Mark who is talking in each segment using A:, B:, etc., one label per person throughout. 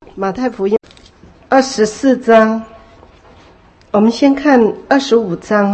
A: 马太福音24章，我们先看25章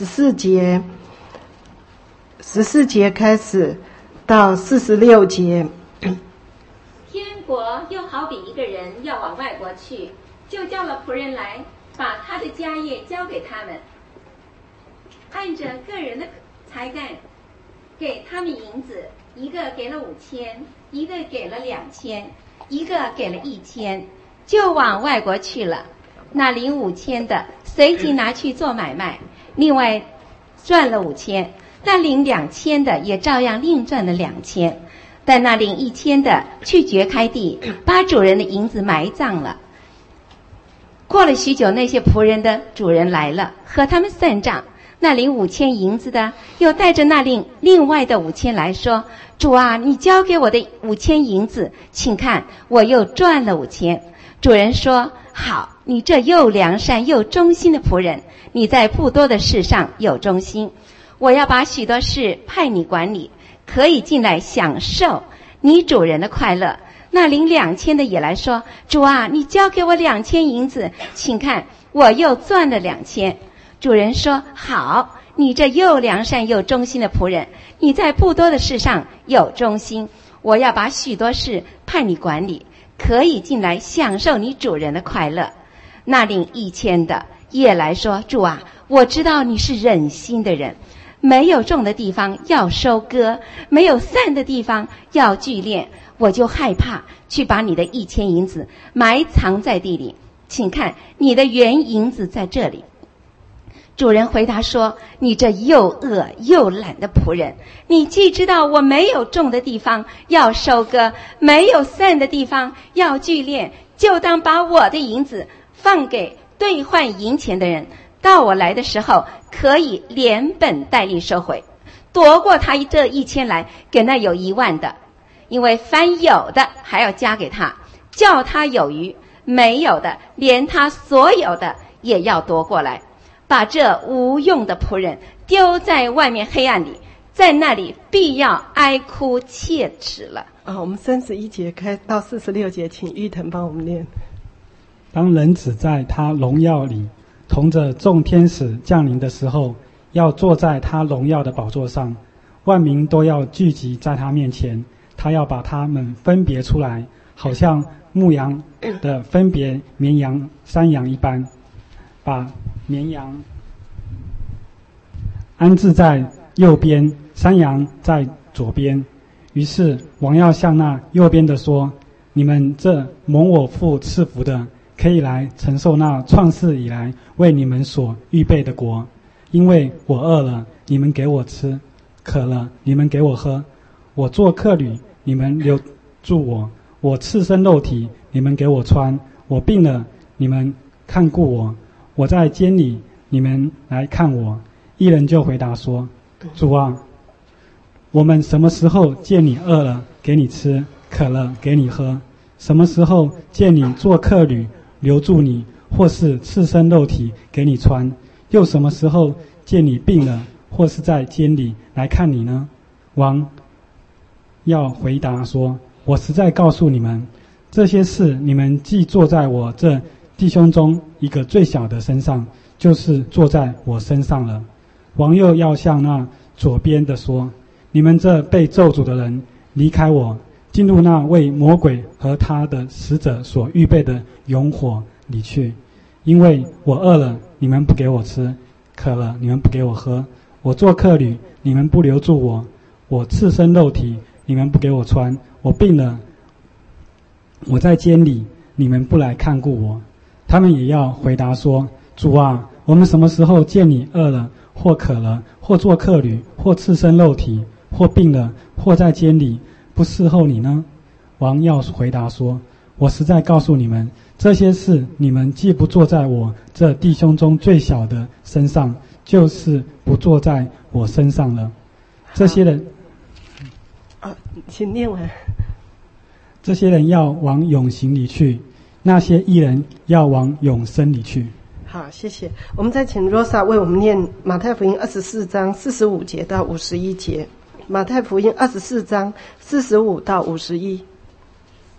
A: 14节开始到46节。
B: 天国又好比一个人要往外国去，就叫了仆人来，把他的家业交给他们，按着个人的才干给他们银子，一个给了5000，一个给了2000，一个给了1000，就往外国去了。那领5000的随即拿去做买卖，另外赚了5000。那领2000的也照样另赚了2000。但那领1000的去掘开地，把主人的银子埋葬了。过了许久，那些仆人的主人来了，和他们算账。那领5000银子的又带着那另外的5000来说：主啊，你交给我的5000银子，请看，我又赚了5000。主人说：好，你这又良善又忠心的仆人，你在不多的事上有忠心，我要把许多事派你管理，可以进来享受你主人的快乐。那领2000的也来说：主啊，你交给我2000银子，请看，我又赚了2000。主人说：好，你这又良善又忠心的仆人，你在不多的事上有忠心，我要把许多事派你管理，可以进来享受你主人的快乐。那领1000的也来说：主啊，我知道你是忍心的人，没有种的地方要收割，没有散的地方要聚敛，我就害怕，去把你的1000银子埋藏在地里，请看，你的原银子在这里。主人回答说：你这又恶又懒的仆人，你既知道我没有种的地方要收割，没有散的地方要聚敛，就当把我的银子放给兑换银钱的人，到我来的时候可以连本带利收回，夺过他这1000来，给那有10000的，因为凡有的还要加给他，叫他有余；没有的，连他所有的也要夺过来。把这无用的仆人丢在外面黑暗里，在那里必要哀哭切齿了。
A: 我们31节开到46节，请玉腾帮我们念。
C: 当人子在他荣耀里同着众天使降临的时候，要坐在他荣耀的宝座上，万民都要聚集在他面前，他要把他们分别出来，好像牧羊的分别绵羊山羊一般，把绵羊安置在右边，山羊在左边。于是王要向那右边的说：你们这蒙我父赐福的，可以来承受那创世以来为你们所预备的国。因为我饿了，你们给我吃；渴了，你们给我喝；我做客旅，你们留住我；我赤身肉体，你们给我穿；我病了，你们看顾我；我在监里，你们来看我。一人就回答说：主啊，我们什么时候见你饿了给你吃，渴了给你喝？什么时候见你做客旅留住你，或是赤身肉体给你穿？又什么时候见你病了，或是在监里来看你呢？王要回答说：我实在告诉你们，这些事你们既做在我这弟兄中一个最小的身上，就是做在我身上了。王又要向那左边的说：你们这被咒诅的人，离开我，进入那为魔鬼和他的使者所预备的永火里去。因为我饿了，你们不给我吃；渴了，你们不给我喝；我做客旅，你们不留住我；我赤身肉体，你们不给我穿；我病了，我在监里，你们不来看顾我。他们也要回答说：主啊，我们什么时候见你饿了，或渴了，或做客旅，或赤身肉体，或病了，或在监里，不伺候你呢？王要回答说：我实在告诉你们，这些事你们既不做在我这弟兄中最小的身上，就是不做在我身上了。这些人
A: 请念完。
C: 这些人要往永刑里去，那些义人要往永生里去。
A: 好，谢谢。我们再请 Rosa 为我们念马太福音24章45节到51节。马太福音24章45到51。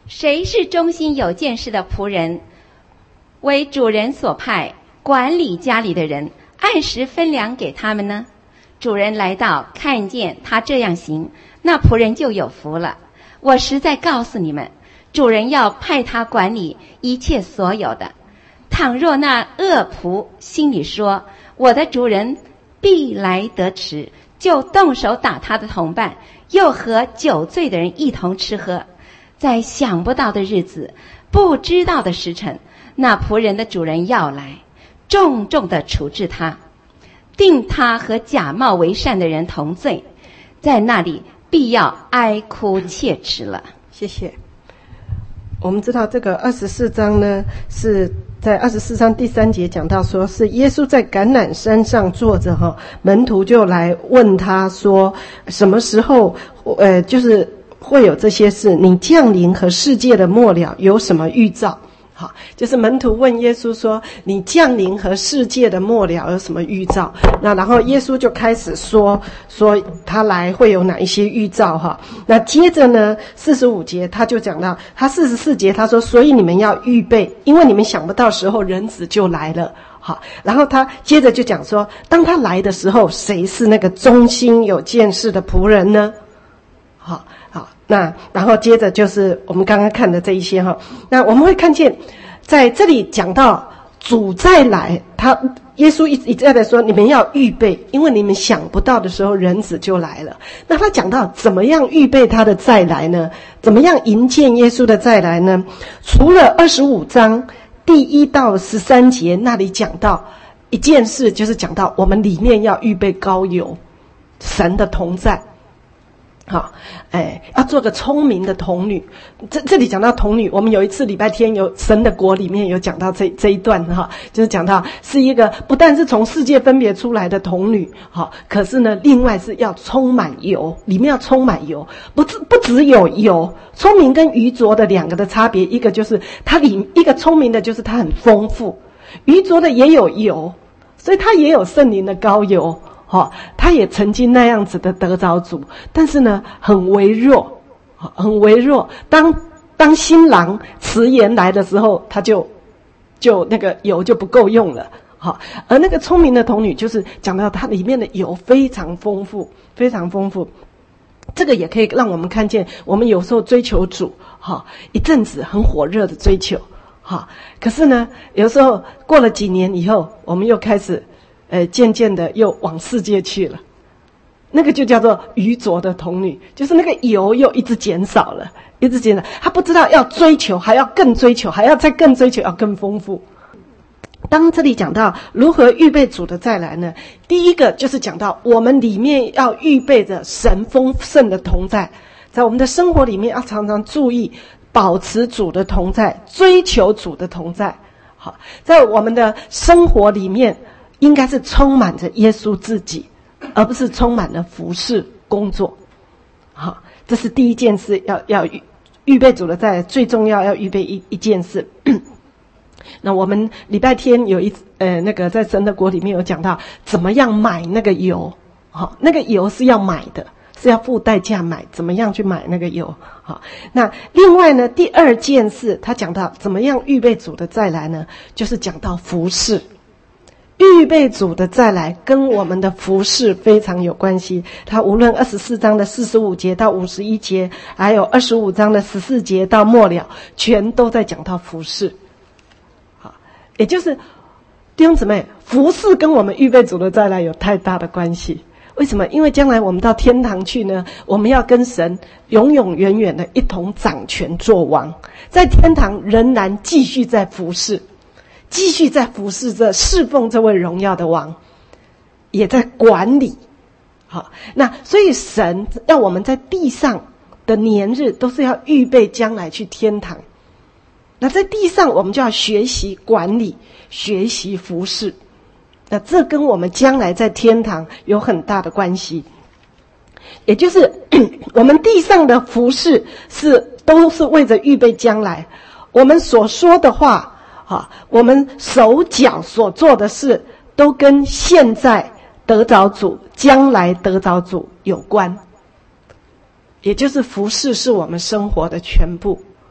B: 谁是忠心有见识的仆人，为主人所派管理家里的人，按时分粮给他们呢？主人来到，看见他这样行，那仆人就有福了。我实在告诉你们，主人要派他管理一切所有的。倘若那恶仆心里说，我的主人必来得迟，就动手打他的同伴，又和酒醉的人一同吃喝，在想不到的日子，不知道的时辰，那仆人的主人要来，重重地处置他，定他和假冒为善的人同罪，在那里必要哀哭切齿了。
A: 谢谢。我们知道这个24章呢，是在24章第3节讲到说，是耶稣在橄榄山上坐着门徒就来问他说，什么时候就是会有这些事，你降临和世界的末了有什么预兆？好，就是门徒问耶稣说，你降临和世界的末了有什么预兆？那然后耶稣就开始说他来会有哪一些预兆哈。那接着呢45节他就讲到，他44节他说，所以你们要预备，因为你们想不到时候人子就来了。好，然后他接着就讲说，当他来的时候，谁是那个忠心有见识的仆人呢？好，那然后接着就是我们刚刚看的这一些哈。那我们会看见在这里讲到主再来，耶稣一再的说，你们要预备，因为你们想不到的时候人子就来了。那他讲到怎么样预备他的再来呢？怎么样迎接耶稣的再来呢？除了25章第1到13节那里讲到一件事，就是讲到我们里面要预备膏油，神的同在。好，要做个聪明的童女。这里讲到童女，我们有一次礼拜天有神的国里面有讲到这一段哈，就是讲到是一个不但是从世界分别出来的童女，好，可是呢，另外是要充满油，里面要充满油，不只有油。聪明跟愚拙的两个的差别，一个就是一个聪明的就是它很丰富，愚拙的也有油，所以它也有圣灵的膏油。他也曾经那样子的得着主，但是呢很微弱，很微弱。当新郎迟延来的时候，他就那个油就不够用了。好，而那个聪明的童女就是讲到它里面的油非常丰富，非常丰富。这个也可以让我们看见，我们有时候追求主，一阵子很火热的追求，可是呢，有时候过了几年以后，我们又开始渐渐的又往世界去了，那个就叫做愚拙的童女，就是那个油又一直减少了，一直减少，他不知道要追求，还要更追求，还要再更追求，要更丰富。当这里讲到如何预备主的再来呢，第一个就是讲到我们里面要预备着神丰盛的同在，在我们的生活里面要常常注意保持主的同在，追求主的同在。好，在我们的生活里面应该是充满着耶稣自己，而不是充满了服事工作。好，这是第一件事，要预备主的再来，最重要预备一件事。那我们礼拜天有那个在神的国里面有讲到怎么样买那个油。好，那个油是要买的，是要付代价买，怎么样去买那个油。好，那另外呢，第二件事他讲到怎么样预备主的再来呢，就是讲到服事。预备主的再来跟我们的服事非常有关系，他无论24章的45节到51节，还有25章的14节到末了，全都在讲到服事。好，也就是弟兄姊妹，服事跟我们预备主的再来有太大的关系。为什么？因为将来我们到天堂去呢，我们要跟神永永远远的一同掌权作王，在天堂仍然继续在服事，继续在服侍着侍奉这位荣耀的王，也在管理。好，那所以神要我们在地上的年日都是要预备将来去天堂。那在地上我们就要学习管理，学习服侍。那这跟我们将来在天堂有很大的关系。也就是我们地上的服侍都是为着预备将来，我们所说的话，我们手脚所做的事都跟现在得着主，将来得着主有关。也就是服事是我们生活的全部。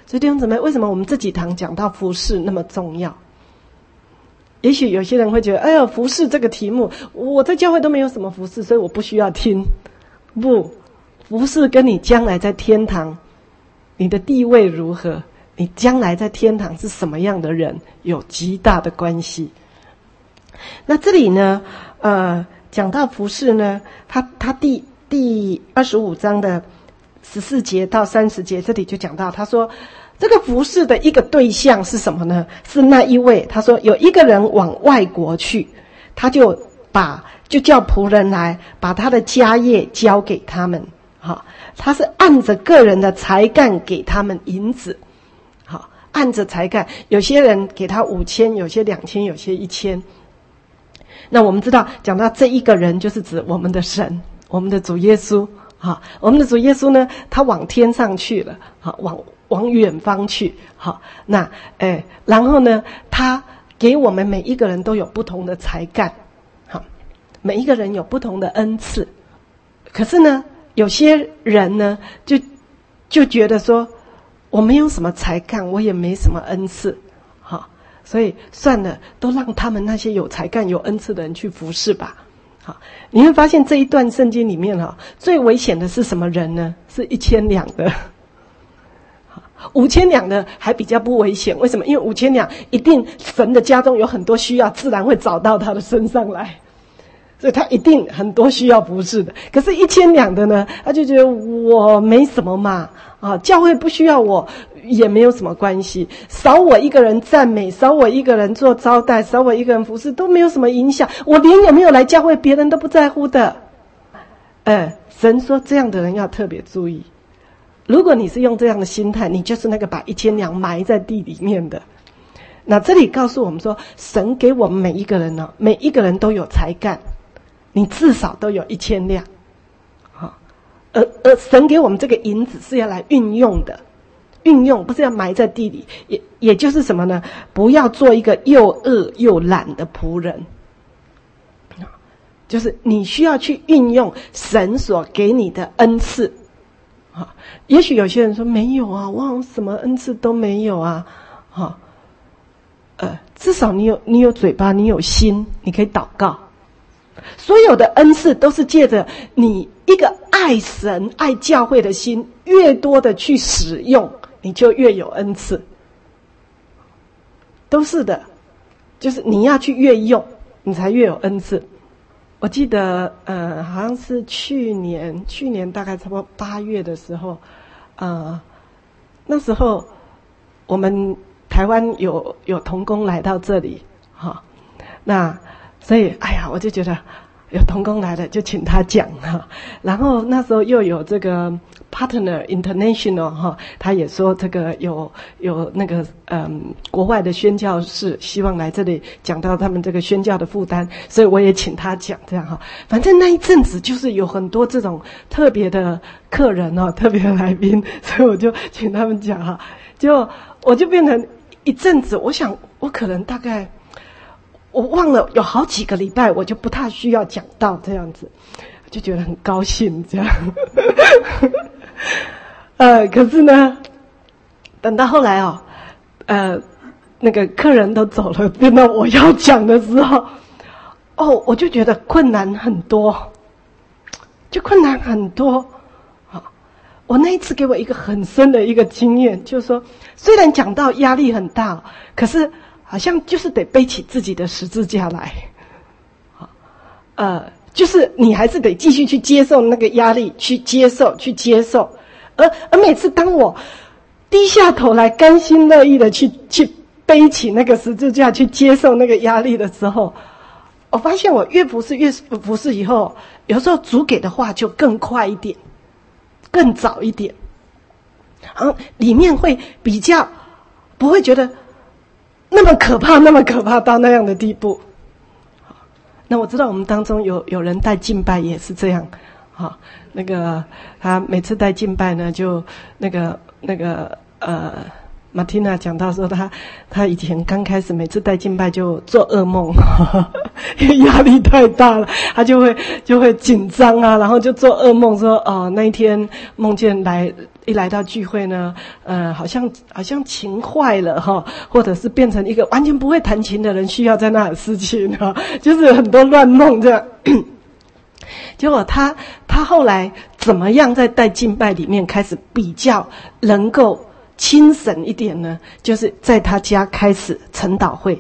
A: 所以弟兄姊妹，为什么我们这几堂讲到服事那么重要？也许有些人会觉得，哎呦，服事这个题目，我在教会都没有什么服事，所以我不需要听。不，服事跟你将来在天堂，你的地位如何，你将来在天堂是什么样的人，有极大的关系。那这里呢，讲到服事呢，他第25章的14节到30节，这里就讲到，他说这个服事的一个对象是什么呢？是那一位，他说有一个人往外国去，他就叫仆人来，把他的家业交给他们。好，他是按着个人的才干给他们银子。好，按着才干，有些人给他5000，有些2000，有些1000。那我们知道，讲到这一个人，就是指我们的神，我们的主耶稣。好，我们的主耶稣呢，他往天上去了，好，往远方去。好，那然后呢，他给我们每一个人都有不同的才干。好，每一个人有不同的恩赐。可是呢，有些人呢，就觉得说，我没有什么才干，我也没什么恩赐。好，所以算了，都让他们那些有才干、有恩赐的人去服侍吧。好，你会发现这一段圣经里面最危险的是什么人呢？是1000两的。5000两的还比较不危险，为什么？因为5000两一定神的家中有很多需要，自然会找到他的身上来，所以他一定很多需要服侍的。可是1000两的呢，他就觉得我没什么嘛，教会不需要我也没有什么关系，少我一个人赞美，少我一个人做招待，少我一个人服侍都没有什么影响，我连有没有来教会别人都不在乎的。神说这样的人要特别注意，如果你是用这样的心态，你就是那个把1000两埋在地里面的。那这里告诉我们说，神给我们每一个人呢，每一个人都有才干，你至少都有1000两。好，而神给我们这个银子是要来运用的，运用不是要埋在地里，也就是什么呢？不要做一个又恶又懒的仆人。就是你需要去运用神所给你的恩赐。也许有些人说没有啊，我好像什么恩赐都没有啊。至少你有嘴巴，你有心，你可以祷告。所有的恩赐都是借着你一个爱神爱教会的心，越多的去使用，你就越有恩赐。都是的，就是你要去越用，你才越有恩赐。我记得好像是去年大概差不多8月的时候，那时候我们台湾有同工来到这里，那所以我就觉得有同工来了就请他讲然后那时候又有这个 Partner International 他也说这个有那个国外的宣教士希望来这里讲到他们这个宣教的负担，所以我也请他讲这样反正那一阵子就是有很多这种特别的客人特别的来宾，所以我就请他们讲就我就变成一阵子，我想我可能大概我忘了有好几个礼拜我就不太需要讲道这样子，就觉得很高兴这样可是呢等到后来那个客人都走了，变到我要讲的时候我就觉得困难很多，我那一次给我一个很深的一个经验，就是说虽然讲到压力很大，可是好像就是得背起自己的十字架来就是你还是得继续去接受那个压力，去接受而每次当我低下头来甘心乐意的去背起那个十字架，去接受那个压力的时候，我发现我越服侍以后，有时候主给的话就更快一点，更早一点，然后里面会比较不会觉得那么可怕到那样的地步。那我知道我们当中有人带敬拜也是这样那个他每次带敬拜呢，就那个马蒂娜讲到说他以前刚开始每次带敬拜就做噩梦因为压力太大了，他就会紧张然后就做噩梦说那一天梦见来一来到聚会呢，好像琴坏了哈，或者是变成一个完全不会弹琴的人，需要在那里司琴哈，就是很多乱弄这样。结果他后来怎么样在带敬拜里面开始比较能够轻省一点呢？就是在他家开始晨祷会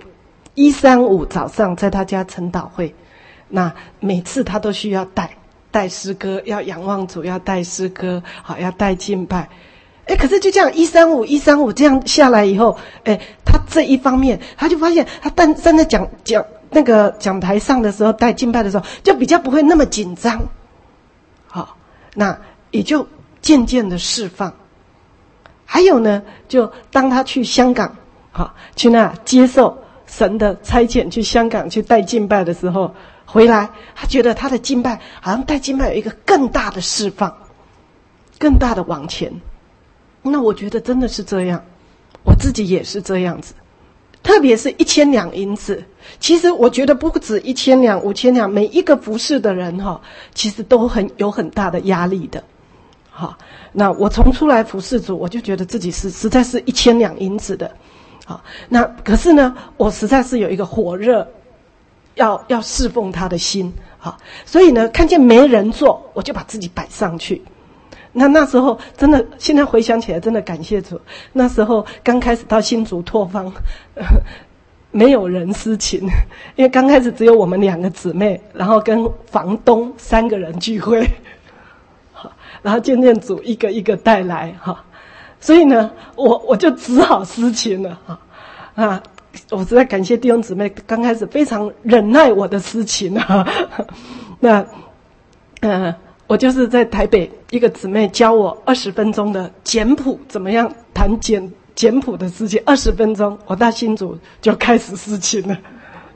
A: ，135早上在他家晨祷会，那每次他都需要带诗歌，要仰望主，要带诗歌，好，要带敬拜。可是就这样135这样下来以后，他这一方面他就发现他站在那个讲台上的时候，带敬拜的时候，就比较不会那么紧张。好，那也就渐渐的释放。还有呢，就当他去香港，好，去那接受神的差遣，去香港去带敬拜的时候，回来他觉得他的敬拜好像带敬拜有一个更大的释放，更大的往前。那我觉得真的是这样，我自己也是这样子。特别是1000两银子，其实我觉得不止1000两、5000两，每一个服侍的人其实都有很大的压力的。好，那我从出来服侍主，我就觉得自己实在是1000两银子的。好，那可是呢，我实在是有一个火热要侍奉他的心。好，所以呢，看见没人做，我就把自己摆上去。那时候真的，现在回想起来真的感谢主。那时候刚开始到新竹拓荒，没有人司琴，因为刚开始只有我们2个姊妹，然后跟房东3个人聚会，然后渐渐主一个一个带来哈，所以呢，我就只好司琴了啊！我实在感谢弟兄姊妹，刚开始非常忍耐我的司琴啊。那我就是在台北一个姊妹教我20分钟的简谱，怎么样弹简谱的司琴，20分钟，我到新竹就开始司琴了。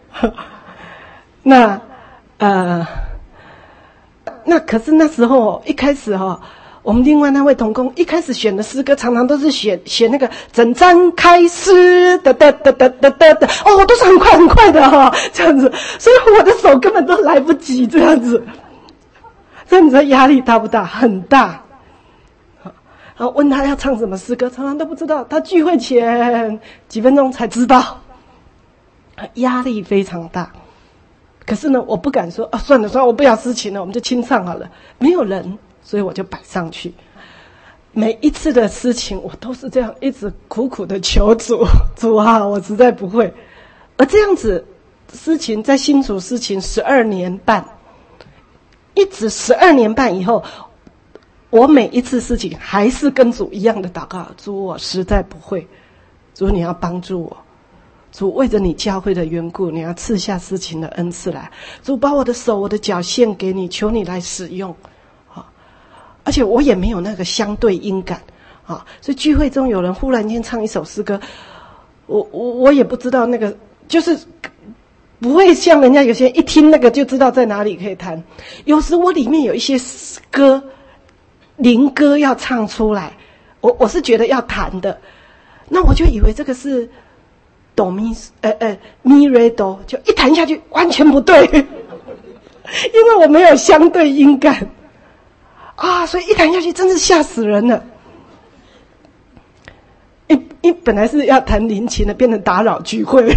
A: 那可是那时候一开始我们另外那位同工一开始选的诗歌常常都是选那个整章开诗的，都是很快的这样子，所以我的手根本都来不及这样子。所以你说压力大不大？很大。然后问他要唱什么诗歌，常常都不知道，他聚会前几分钟才知道，压力非常大。可是呢，我不敢说算了，我不要司琴了，我们就清唱好了。没有人，所以我就摆上去。每一次的司琴，我都是这样一直苦苦的求主啊，我实在不会。而这样子司琴在新竹司琴12年半。一直12年半以后，我每一次事情还是跟主一样的祷告，主我实在不会，主你要帮助我，主为着你教会的缘故，你要赐下事情的恩赐来，主把我的手我的脚献给你，求你来使用。而且我也没有那个相对音感所以聚会中有人忽然间唱一首诗歌，我也不知道那个就是不会像人家有些人一听那个就知道在哪里可以弹。有时我里面有一些歌灵歌要唱出来，我是觉得要弹的，那我就以为这个是哆咪咪瑞哆，就一弹下去完全不对，因为我没有相对音感所以一弹下去真是吓死人了。本来是要弹灵琴的，变成打扰聚会。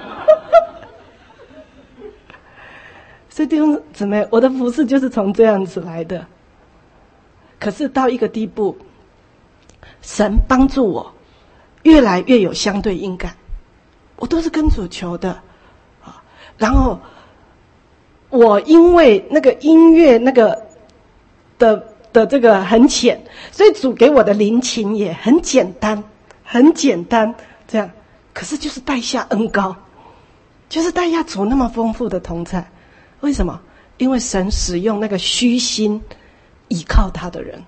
A: 所以弟兄姊妹，我的服事就是从这样子来的。可是到一个地步，神帮助我越来越有相对音感，我都是跟主求的然后我因为那个音乐那个的这个很浅，所以主给我的灵琴也很简单这样。可是就是带下恩膏，就是带下主那么丰富的同在。为什么？因为神使用那个虚心倚靠他的人，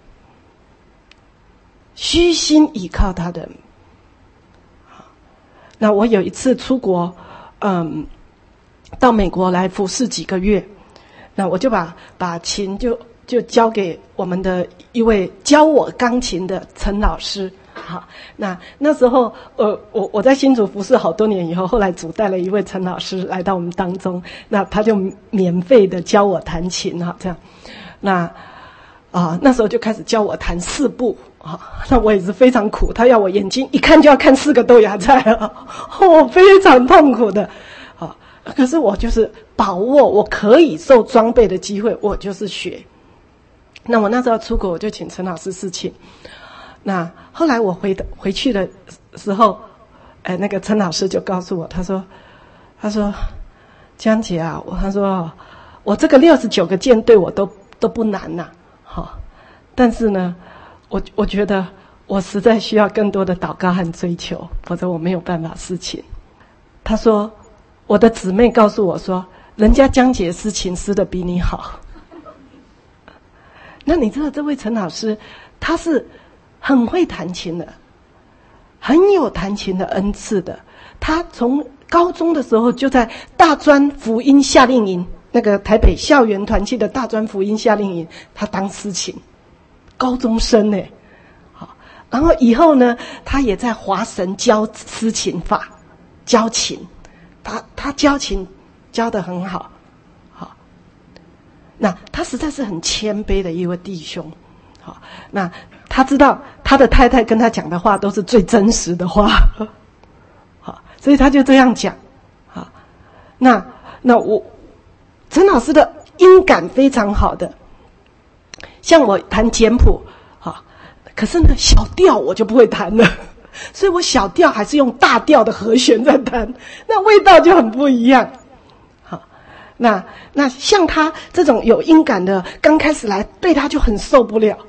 A: 虚心倚靠他的人。那我有一次出国，到美国来服侍几个月，那我就把琴就交给我们的一位教我钢琴的陈老师。好，那时候我在新竹服侍好多年以后，后来主带了一位陈老师来到我们当中，那他就免费的教我弹琴这样。那时候就开始教我弹4部那我也是非常苦，他要我眼睛一看就要看4个豆芽菜我非常痛苦的可是我就是把握我可以受装备的机会，我就是学。那我那时候出国，我就请陈老师侍寝。那后来我回去的时候，那个陈老师就告诉我，他说江姐啊，他说我这个69个剑对我都不难呐，但是呢，我觉得我实在需要更多的祷告和追求，否则我没有办法侍寝。他说我的姊妹告诉我说，人家江姐侍寝施的比你好。那你知道这位陈老师，他是很会弹琴的，很有弹琴的恩赐的。他从高中的时候就在大专福音夏令营，那个台北校园团契的大专福音夏令营，他当司琴，高中生呢。好，然后以后呢，他也在华神教司琴法，教琴，他教琴教得很好。好，那他实在是很谦卑的一位弟兄。好，那他知道他的太太跟他讲的话都是最真实的话。好，所以他就这样讲。好，那我陈老师的音感非常好的，像我弹简谱，可是呢小调我就不会弹了，所以我小调还是用大调的和弦在弹，那味道就很不一样。好，那像他这种有音感的，刚开始来对他就很受不了。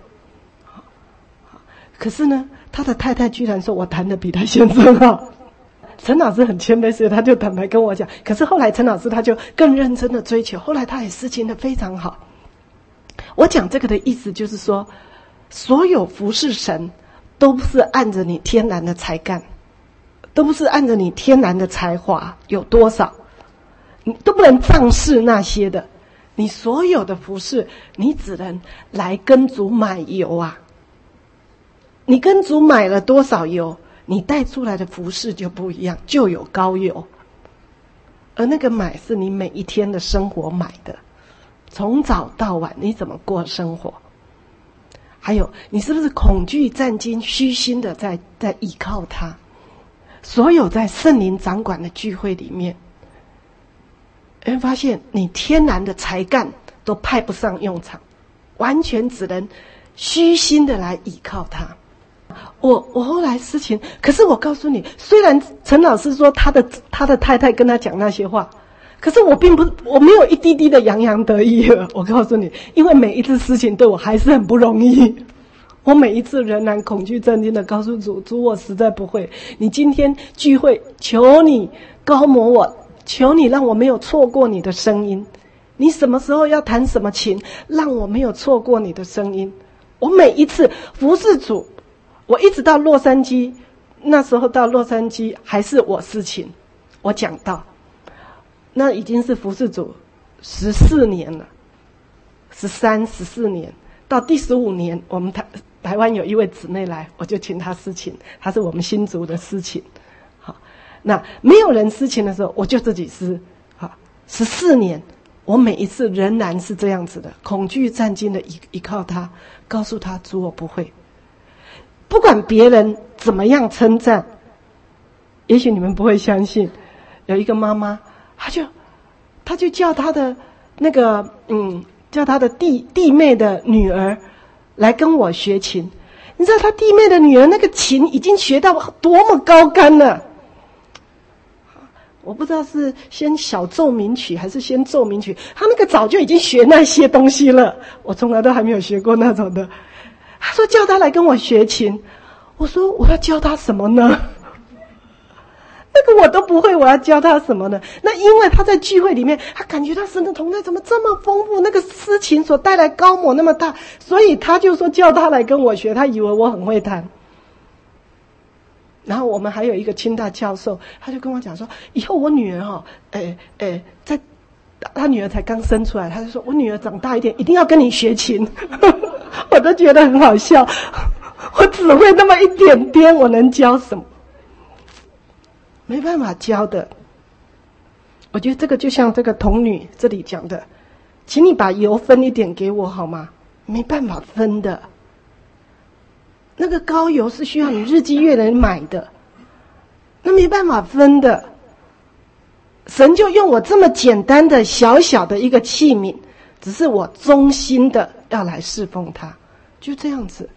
A: 可是呢，他的太太居然说我弹得比他先生好。陈老师很谦卑，所以他就坦白跟我讲。可是后来陈老师他就更认真的追求，后来他也侍琴得非常好。我讲这个的意思就是说，所有服侍神都不是按着你天然的才干，都不是按着你天然的才华有多少，你都不能仗势那些的。你所有的服侍，你只能来跟主买油啊。你跟主买了多少油，你带出来的服事就不一样，就有高油。而那个买是你每一天的生活买的，从早到晚你怎么过生活，还有你是不是恐惧战惊虚心的在依靠他。所有在圣灵掌管的聚会里面，你会发现你天然的才干都派不上用场，完全只能虚心的来依靠他。我后来事情，可是我告诉你，虽然陈老师说他的太太跟他讲那些话，可是我没有一滴滴的洋洋得意了。我告诉你，因为每一次事情对我还是很不容易，我每一次仍然恐惧战惊的告诉主，我实在不会。你今天聚会，求你高摩我，求你让我没有错过你的声音。你什么时候要弹什么琴，让我没有错过你的声音。我每一次服侍主，我一直到洛杉矶，那时候到洛杉矶还是我侍琴，我讲道，那已经是服侍主14年了，14年，到第15年，我们台湾有一位姊妹来，我就请她侍琴，她是我们新竹的侍琴。好，那没有人侍琴的时候，我就自己侍。好，14年，我每一次仍然是这样子的，恐惧战惊的依靠他，告诉他主我不会。不管别人怎么样称赞，也许你们不会相信，有一个妈妈，她就叫她的那个叫她的弟妹的女儿来跟我学琴。你知道她弟妹的女儿那个琴已经学到多么高竿了。我不知道是先小奏鸣曲还是先奏鸣曲，她那个早就已经学那些东西了，我从来都还没有学过那种的。他说叫他来跟我学琴，我说我要教他什么呢？那个我都不会，我要教他什么呢？那因为他在聚会里面，他感觉他神的同在怎么这么丰富，那个诗情所带来高摩那么大，所以他就说叫他来跟我学，他以为我很会弹。然后我们还有一个清大教授，他就跟我讲说，以后我女儿在他女儿才刚生出来，他就说我女儿长大一点一定要跟你学琴。我都觉得很好笑，我只会那么一点点，我能教什么？没办法教的。我觉得这个就像这个童女这里讲的，请你把油分一点给我好吗？没办法分的。 那个膏油是需要你日积月累买的，那没办法分的。神就用我这么简单的小小的一个器皿，只是我忠心的要来侍奉他，就这样子。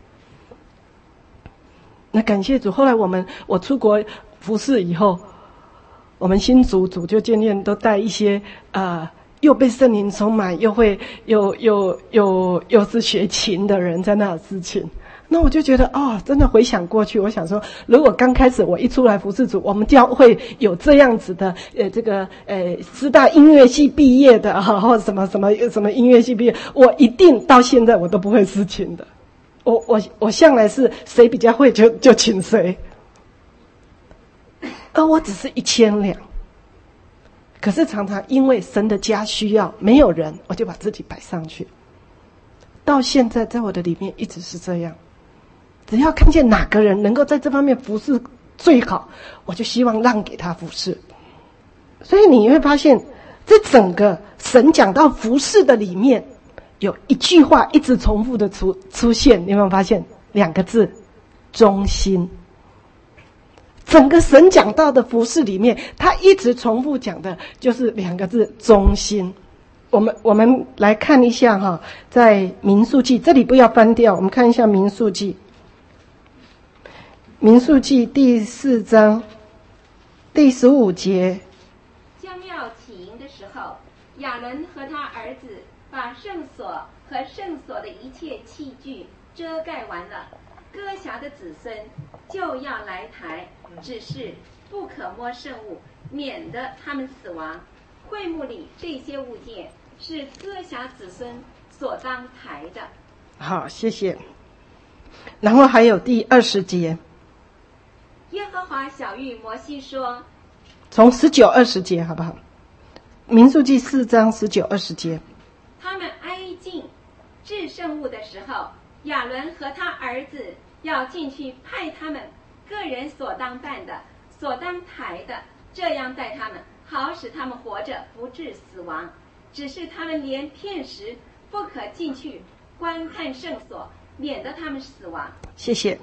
A: 那感谢主，后来我出国服侍以后，我们新组就渐渐都带一些又被圣灵充满，又会又是学琴的人在那支琴。那我就觉得真的回想过去，我想说，如果刚开始我一出来服侍主，我们教会有这样子的师大音乐系毕业的或者什么音乐系毕业，我一定到现在我都不会司琴的。我向来是谁比较会就请谁，而我只是1000两。可是常常因为神的家需要，没有人，我就把自己摆上去。到现在在我的里面一直是这样，只要看见哪个人能够在这方面服侍最好，我就希望让给他服侍。所以你会发现，这整个神讲到服侍的里面，有一句话一直重复的出现，你有没有发现？2个字：忠心。整个神讲到的服事里面，他一直重复讲的就是2个字：忠心。我们来看一下在民数记，这里不要翻掉，我们看一下民数记。民数记第4章第15节。
B: 将要起营的时候，亚伦和他儿子把圣所和圣所的一切器具遮盖完了，哥辖的子孙就要来抬，只是不可摸圣物，免得他们死亡。会幕里这些物件是哥辖子孙所当抬的。
A: 好，谢谢。然后还有第20节，
B: 耶和华晓谕摩西说，
A: 从19、20节好不好？民数记4章19、20节。
B: 他们挨近至圣物的时候，亚伦和他儿子要进去派他们个人所当办的、所当抬的，这样待他们，好使他们活着不致死亡。只是他们连片时不可进去观看圣所，免得他们死亡。
A: 谢谢。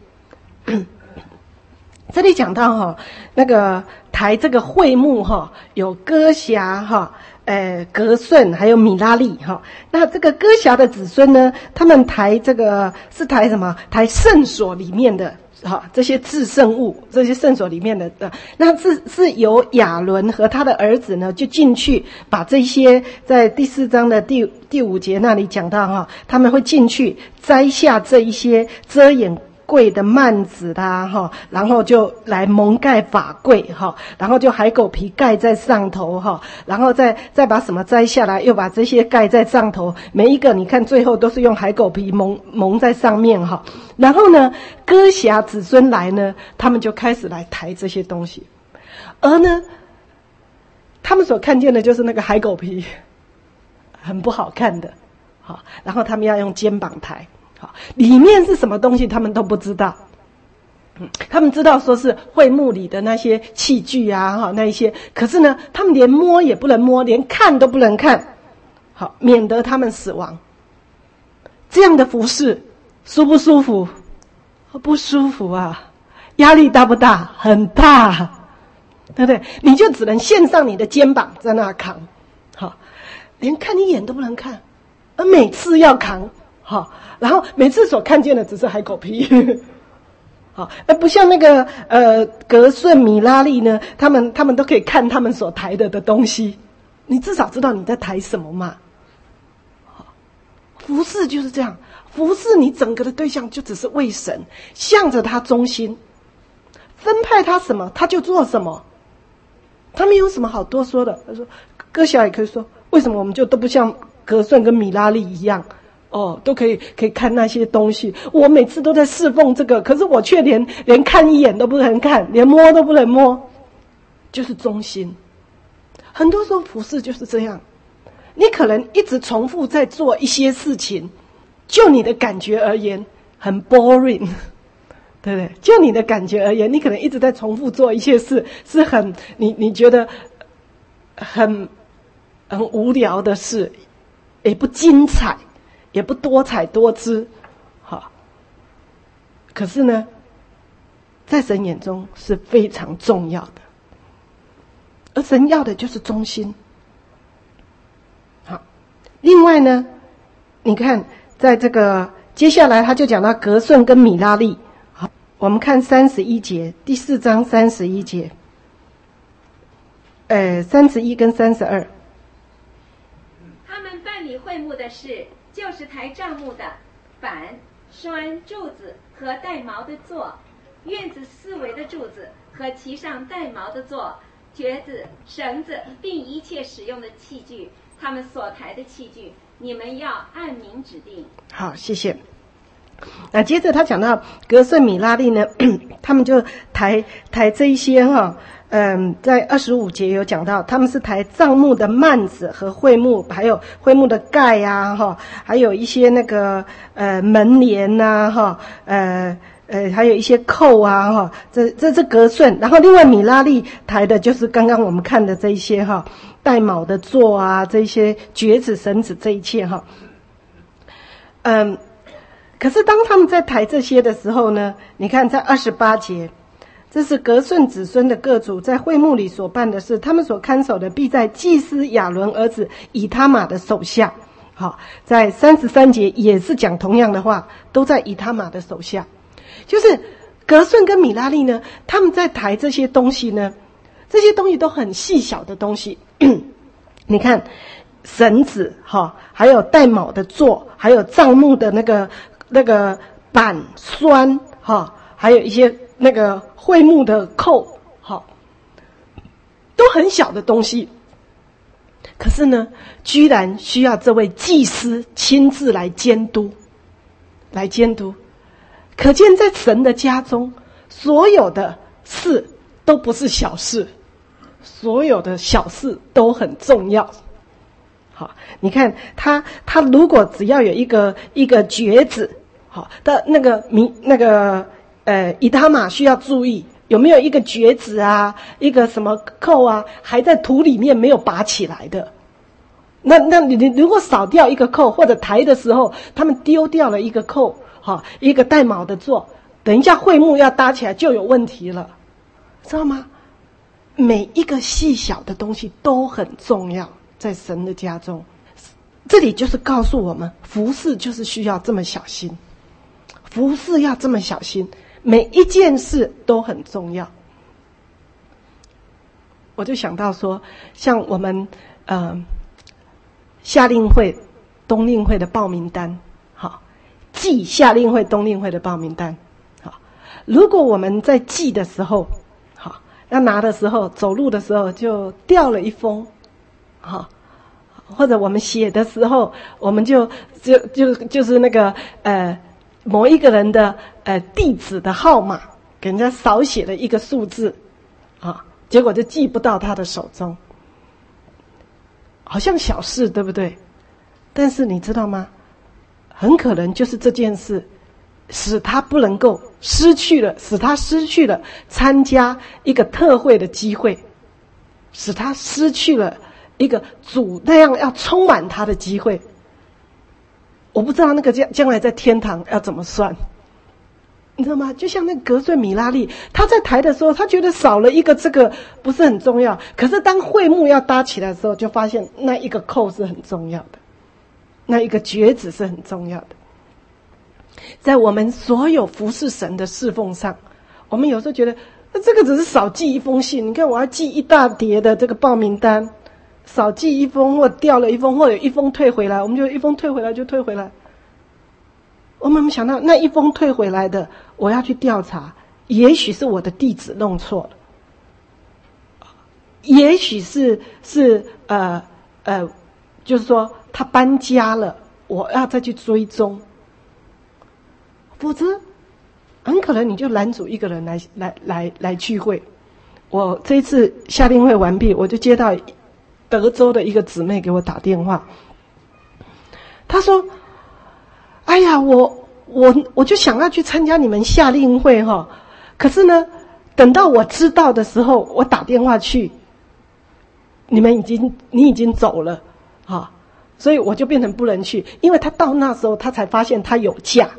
A: 这里讲到那个抬这个会幕有哥辖革顺还有米拉利那这个哥辖的子孙呢，他们抬这个是抬什么？抬圣所里面的这些至圣物，这些圣所里面的那是由亚伦和他的儿子呢，就进去把这些在第4章的第5节那里讲到他们会进去摘下这一些遮掩柜的幔子啦然后就来蒙盖法柜然后就海狗皮盖在上头然后再把什么摘下来，又把这些盖在上头，每一个你看最后都是用海狗皮蒙在上面然后呢，哥辖子孙来呢，他们就开始来抬这些东西，而呢，他们所看见的就是那个海狗皮，很不好看的然后他们要用肩膀抬。里面是什么东西他们都不知道，他们知道说是会幕里的那些器具那一些，可是呢他们连摸也不能摸，连看都不能看，免得他们死亡。这样的服事舒不舒服？不舒服啊。压力大不大？很大，对不对？你就只能献上你的肩膀在那扛，连看一眼都不能看，而每次要扛然后每次所看见的只是海狗皮而不像那个革顺米拉利呢，他们都可以看他们所抬的东西，你至少知道你在抬什么嘛。服事就是这样，服事你整个的对象就只是为神，向着他忠心，分派他什么他就做什么，他没有什么好多说的。他说哥辖也可以说，为什么我们就都不像革顺跟米拉利一样都可以看那些东西，我每次都在侍奉这个，可是我却连看一眼都不能看，连摸都不能摸，就是忠心。很多时候服事就是这样，你可能一直重复在做一些事情，就你的感觉而言很 boring， 对不对？就你的感觉而言，你可能一直在重复做一些事，是很你觉得很无聊的事，也不精彩，也不多彩多姿可是呢，在神眼中是非常重要的。而神要的就是忠心。好，另外呢，你看在这个接下来他就讲到革舜跟米拉利。好，我们看31节，第4章31节，31跟32。
B: 他们办理会幕的事，就是抬帐幕的板、栓、柱子和带毛的座，院子四围的柱子和其上带毛的座，橛子、绳子，并一切使用的器具，他们所抬的器具，你们要按名指定。
A: 好，谢谢。那接着他讲到革舜米拉利呢，他们就抬这一些哈，在25节有讲到，他们是抬帐幕的幔子和会幕，还有会幕的盖啊哈，还有一些那个门帘呐哈，还有一些扣啊哈，这革舜，然后另外米拉利抬的就是刚刚我们看的这一些哈，带卯的座啊，这些橛子、绳子这一切哈，可是当他们在抬这些的时候呢，你看在28节，这是革舜子孙的各族在会幕里所办的事，他们所看守的必在祭司亚伦儿子以他玛的手下。好，在33节也是讲同样的话，都在以他玛的手下。就是革舜跟米拉利呢，他们在抬这些东西呢，这些东西都很细小的东西。你看绳子哈，还有带卯的座，还有帐幕的那个板栓哈，还有一些那个会幕的扣，好，都很小的东西。可是呢，居然需要这位祭司亲自来监督，可见在神的家中，所有的事都不是小事，所有的小事都很重要。好，你看他如果只要有一个橛子，好的那个以他玛需要注意有没有一个橛子啊，一个什么扣啊，还在土里面没有拔起来的。那你如果少掉一个扣，或者抬的时候他们丢掉了一个扣，好，一个带卯的座，等一下会幕要搭起来就有问题了，知道吗？每一个细小的东西都很重要。在神的家中，这里就是告诉我们，服事就是需要这么小心，服事要这么小心，每一件事都很重要。我就想到说，像我们夏令会、冬令会的报名单，好，寄夏令会、冬令会的报名单，好，如果我们在寄的时候，好，要拿的时候，走路的时候就掉了一封。好，或者我们写的时候，我们就是那个某一个人的地址的号码，给人家少写了一个数字，啊，结果就寄不到他的手中，好像小事，对不对？但是你知道吗？很可能就是这件事，使他不能够使他失去了参加一个特会的机会，使他失去了一个主那样要充满他的机会。我不知道那个将来在天堂要怎么算，你知道吗？就像那个革舜米拉利，他在抬的时候，他觉得少了一个这个不是很重要，可是当会幕要搭起来的时候，就发现那一个扣是很重要的，那一个橛子是很重要的。在我们所有服侍神的侍奉上，我们有时候觉得这个只是少寄一封信，你看我要寄一大叠的这个报名单，少寄一封或掉了一封，或者一封退回来，我们就一封退回来就退回来。我们有没有想到那一封退回来的，我要去调查，也许是我的地址弄错了，也许是就是说他搬家了，我要再去追踪，否则很可能你就拦阻一个人来聚会。我这一次夏令会完毕，我就接到德州的一个姊妹给我打电话，她说：“哎呀，我就想要去参加你们夏令会哈，可是呢，等到我知道的时候，我打电话去，你已经走了哈，所以我就变成不能去，因为她到那时候她才发现她有假，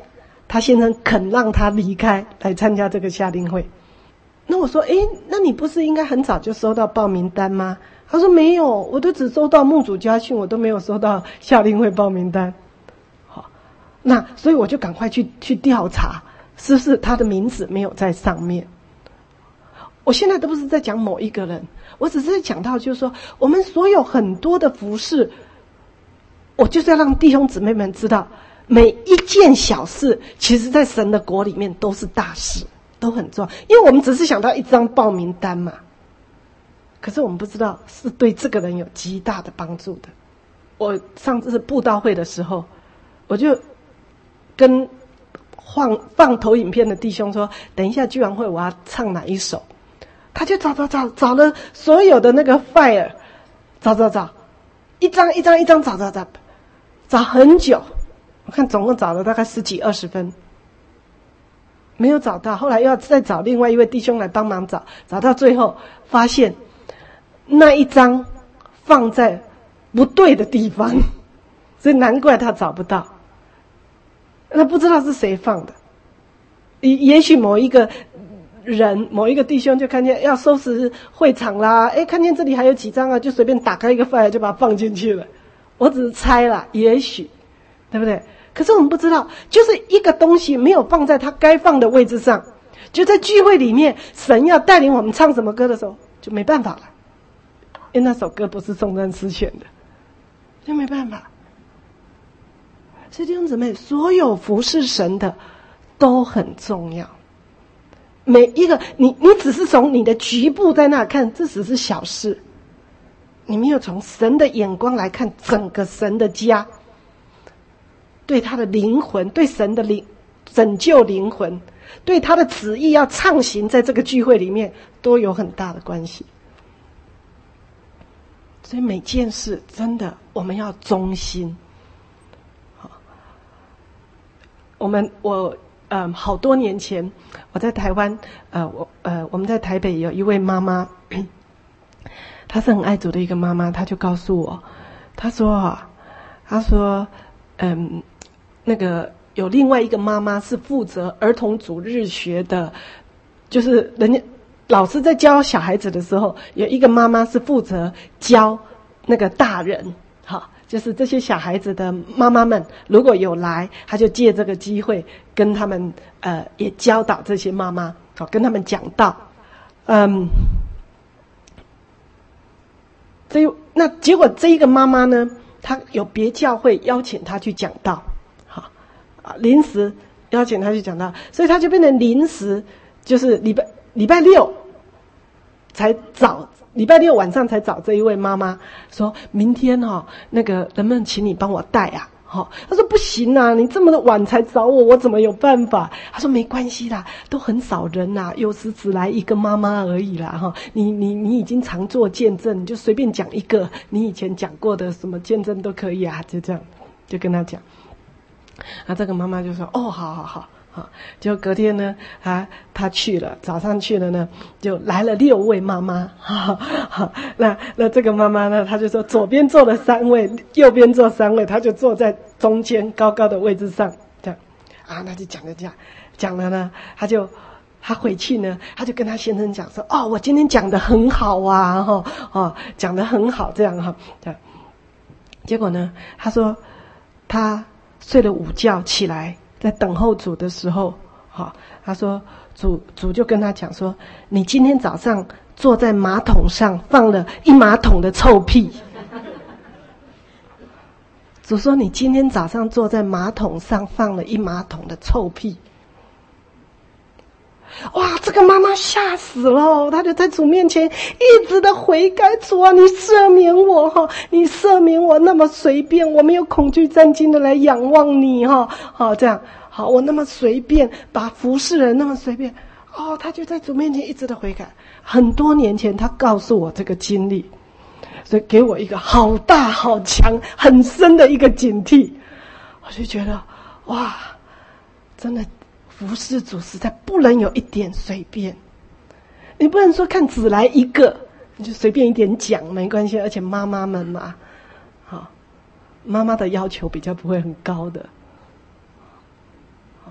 A: 他先生肯让他离开来参加这个夏令会。那我说，那你不是应该很早就收到报名单吗？他说没有，我都只收到牧主家训，我都没有收到夏令会报名单。好，那所以我就赶快去调查，是不是他的名字没有在上面。我现在都不是在讲某一个人，我只是在讲到就是说，我们所有很多的服事，我就是要让弟兄姊妹们知道，每一件小事其实在神的国里面都是大事，都很重要。因为我们只是想到一张报名单嘛，可是我们不知道是对这个人有极大的帮助的。我上次布道会的时候，我就跟放投影片的弟兄说，等一下聚完会我要唱哪一首，他就找了所有的那个 file， 找，一张找很久，我看总共找了大概10几20分，没有找到。后来又要再找另外一位弟兄来帮忙找到最后发现那一张放在不对的地方，所以难怪他找不到。那不知道是谁放的，也许某一个人某一个弟兄就看见要收拾会场啦，看见这里还有几张啊，就随便打开一个 file 就把它放进去了。我只是猜啦，也许，对不对？可是我们不知道，就是一个东西没有放在它该放的位置上，就在聚会里面，神要带领我们唱什么歌的时候，就没办法了，因为那首歌不是颂赞诗选的，就没办法。所以弟兄姊妹，所有服侍神的都很重要。每一个你只是从你的局部在那看，这只是小事，你没有从神的眼光来看整个神的家，对他的灵魂，对神的拯救灵魂，对他的旨意要畅行在这个聚会里面，都有很大的关系。所以每件事真的我们要忠心。好多年前我在台湾，我们在台北有一位妈妈，她是很爱主的一个妈妈，她就告诉我，她说那个有另外一个妈妈是负责儿童主日学的，就是人家老师在教小孩子的时候，有一个妈妈是负责教那个大人，好，就是这些小孩子的妈妈们如果有来，他就借这个机会跟他们也教导这些妈妈，好，跟他们讲道。那结果这一个妈妈呢，她有别教会邀请她去讲道，好，临时邀请她去讲道，所以她就变成临时，就是礼拜六才找。礼拜六晚上才找这一位妈妈，说明天那个能不能请你帮我带啊？他说不行啊，你这么晚才找我怎么有办法？他说没关系啦，都很少人啦，有时只来一个妈妈而已啦，你已经常做见证，你就随便讲一个你以前讲过的什么见证都可以啊，就这样，就跟他讲。这个妈妈就说好。就隔天呢，他去了，早上去了呢，就来了6位妈妈。那这个妈妈呢，她就说左边坐了3位，右边坐3位，她就坐在中间高高的位置上，这样那就讲了呢，他回去呢，他就跟他先生讲说，我今天讲得很好啊，讲得很好，这样这样。结果呢，他说他睡了午觉起来。在等候主的时候，他说主就跟他讲说，你今天早上坐在马桶上放了1马桶的臭屁。主说你今天早上坐在马桶上放了1马桶的臭屁。哇，这个妈妈吓死了，她就在主面前一直的悔改，主啊，你赦免我你赦免我那么随便，我没有恐惧战兢的来仰望你这样好，我那么随便把服侍人那么随便她就在主面前一直的悔改。很多年前她告诉我这个经历，所以给我一个好大好强很深的一个警惕。我就觉得哇，真的服侍主实在不能有一点随便，你不能说看只来一个你就随便一点讲没关系，而且妈妈们嘛，妈妈的要求比较不会很高的，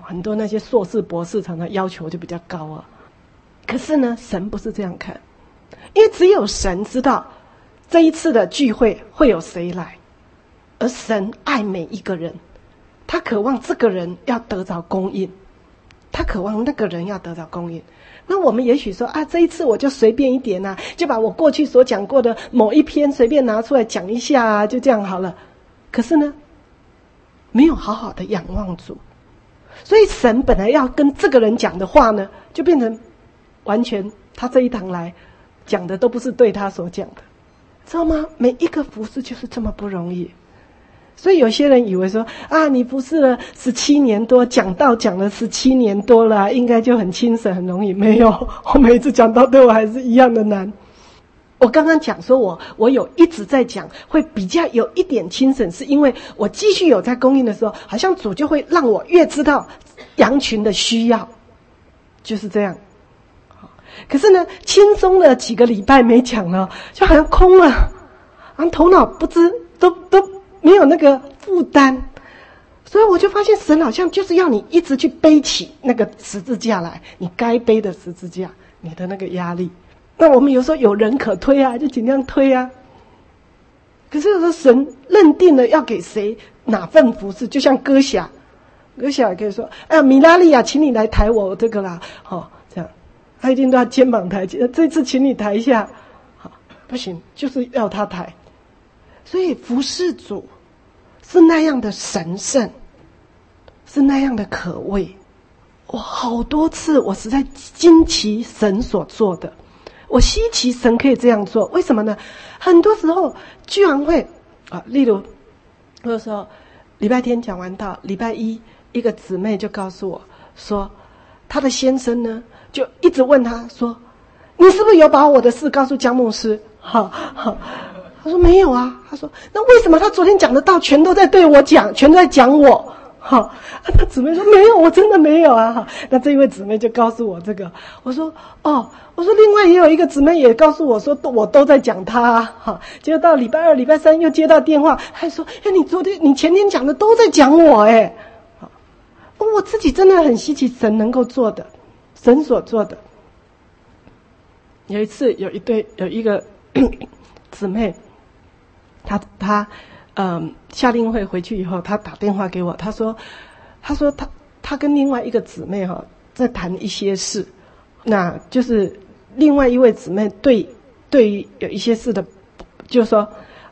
A: 很多那些硕士博士常常要求就比较高啊。可是呢，神不是这样看，因为只有神知道这一次的聚会会有谁来，而神爱每一个人，他渴望这个人要得着供应，他渴望那个人要得着供应。那我们也许说啊，这一次我就随便一点啊，就把我过去所讲过的某一篇随便拿出来讲一下啊，就这样好了。可是呢，没有好好的仰望主，所以神本来要跟这个人讲的话呢，就变成完全他这一堂来讲的都不是对他所讲的，知道吗？每一个服事就是这么不容易。所以有些人以为说啊，你服事了17年多，讲道讲了17年多了，应该就很轻省很容易。没有，我每次讲道对我还是一样的难。我刚刚讲说我有一直在讲会比较有一点轻省，是因为我继续有在供应的时候，好像主就会让我越知道羊群的需要，就是这样。可是呢，轻松了几个礼拜没讲了，就好像空了，好像头脑不知都没有那个负担，所以我就发现神好像就是要你一直去背起那个十字架来，你该背的十字架，你的那个压力。那我们有时候有人可推啊，就尽量推啊。可是有时候神认定了要给谁哪份服事，就像歌侠也可以说，哎呀，米拉利亚，请你来抬我这个啦，这样，他一定都要肩膀抬起，这次请你抬一下，不行，就是要他抬。所以服事主是那样的神圣，是那样的可畏。我好多次我实在惊奇神所做的，我稀奇神可以这样做，为什么呢？很多时候居然会例如有的时候礼拜天讲完道，礼拜一一个姊妹就告诉我说，她的先生呢就一直问她说，你是不是有把我的事告诉江牧师？他说没有啊。他说那为什么他昨天讲的道全都在对我讲，全都在讲我？那姊妹说没有，我真的没有啊。那这一位姊妹就告诉我这个，我说另外也有一个姊妹也告诉我说我都在讲他结果到礼拜二礼拜三又接到电话，还说你前天讲的都在讲我我自己真的很稀奇神能够做的，神所做的。有一次有一个姊妹，她夏令会回去以后，她打电话给我，她说她跟另外一个姊妹在谈一些事，那就是另外一位姊妹对于有一些事的，就是说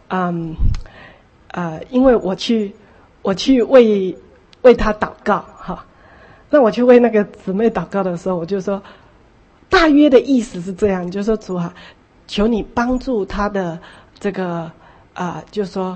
A: 因为我去为她祷告那我去为那个姊妹祷告的时候，我就说大约的意思是这样，就是说主求你帮助她的这个就是说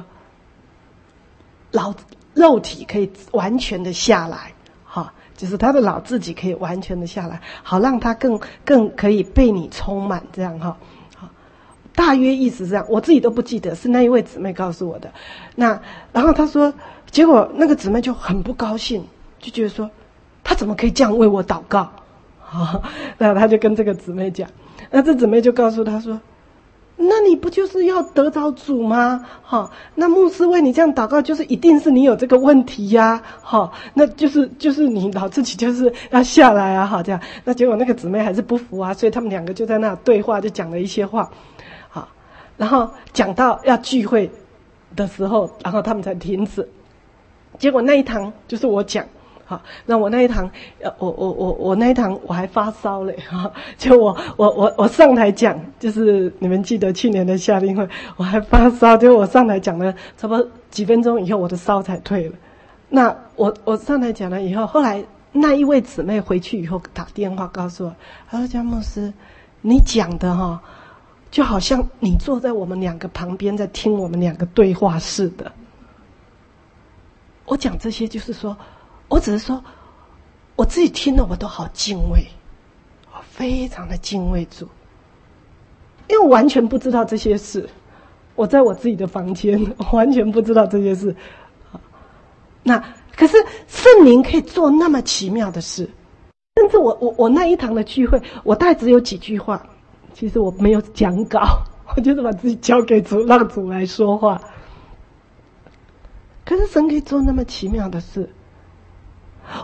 A: 肉体可以完全的下来就是他的老自己可以完全的下来，好让他更可以被你充满，这样大约意思是这样，我自己都不记得，是那一位姊妹告诉我的。那然后他说，结果那个姊妹就很不高兴，就觉得说他怎么可以这样为我祷告那他就跟这个姊妹讲，那这姊妹就告诉他说，那你不就是要得着主吗？那牧师为你这样祷告，就是一定是你有这个问题呀，那就是你老自己就是要下来这样。那结果那个姊妹还是不服所以他们两个就在那对话，就讲了一些话，然后讲到要聚会的时候，然后他们才停止。结果那一堂就是我讲。那我那一堂，我那一堂我还发烧嘞就我上台讲，就是你们记得去年的夏令会，我还发烧，就我上台讲了差不多几分钟以后，我的烧才退了。那我上台讲了以后，后来那一位姊妹回去以后打电话告诉我，她说江牧师，你讲的就好像你坐在我们两个旁边在听我们两个对话似的。我讲这些就是说，我只是说我自己听了我都好敬畏，我非常的敬畏主，因为我完全不知道这些事，我在我自己的房间，我完全不知道这些事。那可是圣灵可以做那么奇妙的事，甚至我那一堂的聚会，我大概只有几句话，其实我没有讲稿，我就是把自己交给主，让主来说话。可是神可以做那么奇妙的事，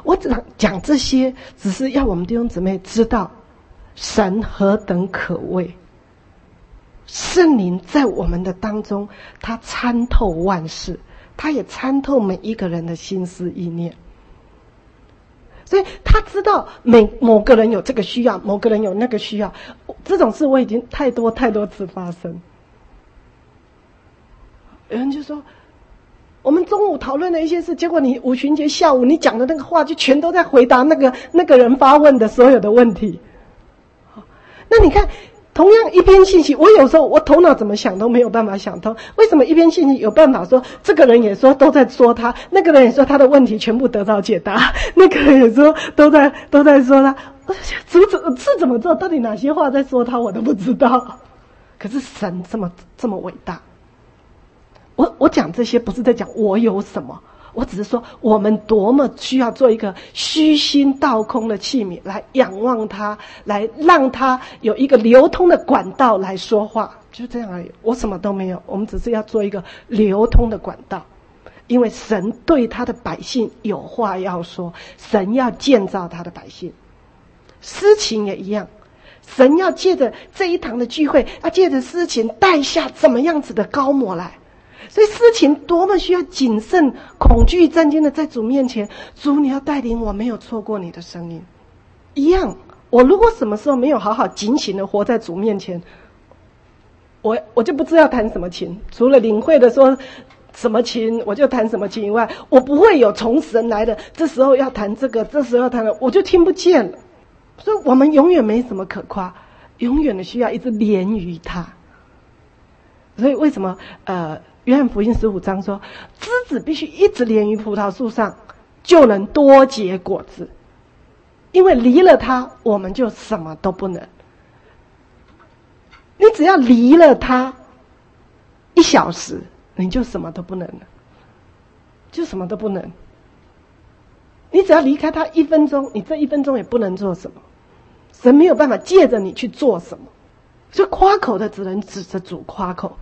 A: 我只讲这些，只是要我们弟兄姊妹知道，神何等可畏。圣灵在我们的当中，他参透万事，他也参透每一个人的心思意念。所以他知道某个人有这个需要，某个人有那个需要，这种事我已经太多次发生。有人就说，我们中午讨论了一些事，结果你五旬节下午你讲的那个话，就全都在回答那个人发问的所有的问题。那你看，同样一篇信息，我有时候我头脑怎么想都没有办法想通，为什么一篇信息有办法说，这个人也说都在说他，那个人也说他的问题全部得到解答，那个人也说都在说他，主是怎么做？到底哪些话在说他，我都不知道。可是神这么伟大。我讲这些不是在讲我有什么，我只是说我们多么需要做一个虚心倒空的器皿，来仰望他，来让他有一个流通的管道来说话，就这样而已。我什么都没有，我们只是要做一个流通的管道，因为神对他的百姓有话要说，神要建造他的百姓。诗情也一样，神要借着这一堂的聚会，要借着诗情带下怎么样子的高摩来。所以诗情多么需要谨慎、恐惧战兢的在主面前，主你要带领我，没有错过你的声音。一样，我如果什么时候没有好好警醒的活在主面前，我就不知道弹什么琴，除了领会的说什么琴我就弹什么琴以外，我不会有从神来的，这时候要弹这个，这时候要弹了，我就听不见了。所以我们永远没什么可夸，永远的需要一直连于他。所以为什么约翰福音15章说，枝子必须一直连于葡萄树上，就能多结果子。因为离了他，我们就什么都不能。你只要离了他1小时，你就什么都不能了，就什么都不能。你只要离开他1分钟，你这1分钟也不能做什么。神没有办法借着你去做什么，所以夸口的只能指着主夸口。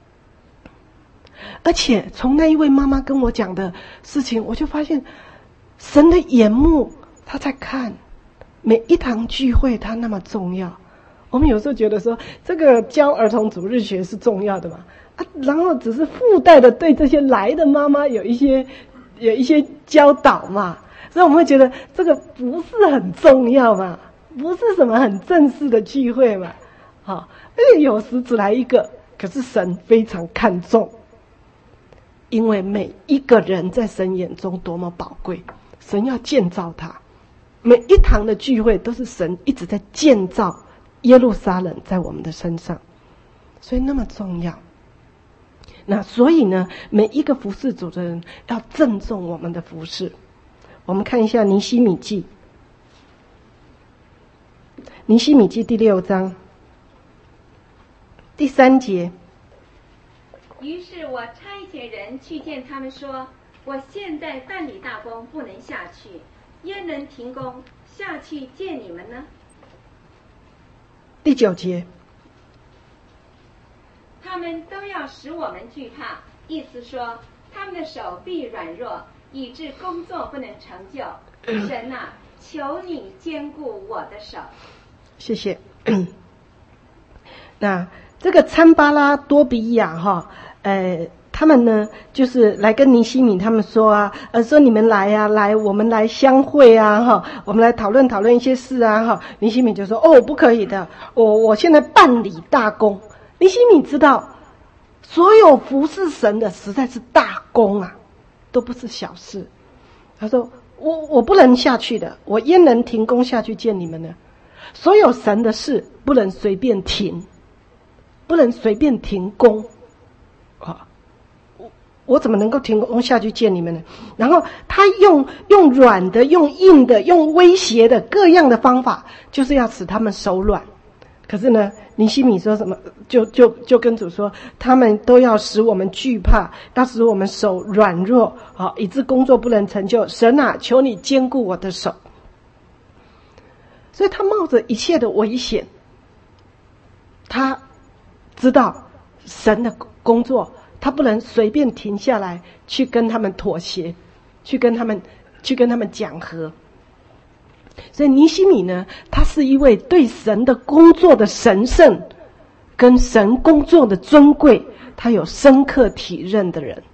A: 而且从那一位妈妈跟我讲的事情，我就发现神的眼目他在看每一堂聚会，他那么重要。我们有时候觉得说这个教儿童主日学是重要的嘛，然后只是附带的对这些来的妈妈有一些教导嘛，所以我们会觉得这个不是很重要嘛，不是什么很正式的聚会嘛。好，有时只来一个，可是神非常看重。因为每一个人在神眼中多么宝贵，神要建造他。每一堂的聚会都是神一直在建造耶路撒冷在我们的身上，所以那么重要。那所以呢，每一个服侍主的人要郑重我们的服侍。我们看一下尼希米记，尼希米记第6章第3节。
B: 于是我差遣人去见他们说，我现在办理大工，不能下去，焉能停工下去见你们呢？
A: 第9节，
B: 他们都要使我们惧怕，意思说他们的手臂软弱，以致工作不能成就。神啊，求你坚固我的手。谢谢。
A: 那这个参巴拉多比亚他们呢就是来跟尼希米他们说啊，说你们来啊，来我们来相会啊，我们来讨论一些事啊，尼希米就说不可以的，我现在办理大工。尼希米知道所有服侍神的实在是大工啊，都不是小事。他说我不能下去的，我焉能停工下去见你们呢？所有神的事不能随便停，不能随便停工啊！我怎么能够停工下去见你们呢？然后他用软的、用硬的、用威胁的各样的方法，就是要使他们手软。可是呢，尼希米说什么？就跟主说，他们都要使我们惧怕，要使我们手软弱，以致工作不能成就。神啊，求你坚固我的手。所以他冒着一切的危险，他知道神的工作，他不能随便停下来去跟他们妥协，去跟他们去跟他们讲和。所以尼希米呢，他是一位对神的工作的神圣跟神工作的尊贵，他有深刻体认的人。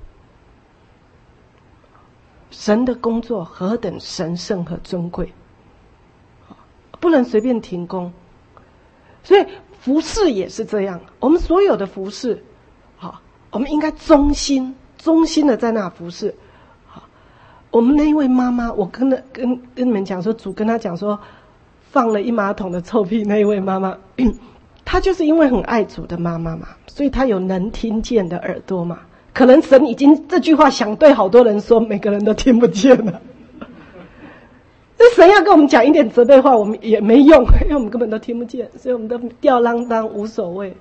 A: 神的工作何等神圣和尊贵，不能随便停工。所以服事也是这样，我们所有的服事，我们应该忠心的在那服事。我们那一位妈妈，我跟你们讲说，主跟她讲说，放了一马桶的臭屁那一位妈妈，她就是因为很爱主的妈妈嘛，所以她有能听见的耳朵嘛。可能神已经这句话想对好多人说，每个人都听不见了。那神要跟我们讲一点责备话，我们也没用，因为我们根本都听不见，所以我们都吊郎当无所谓。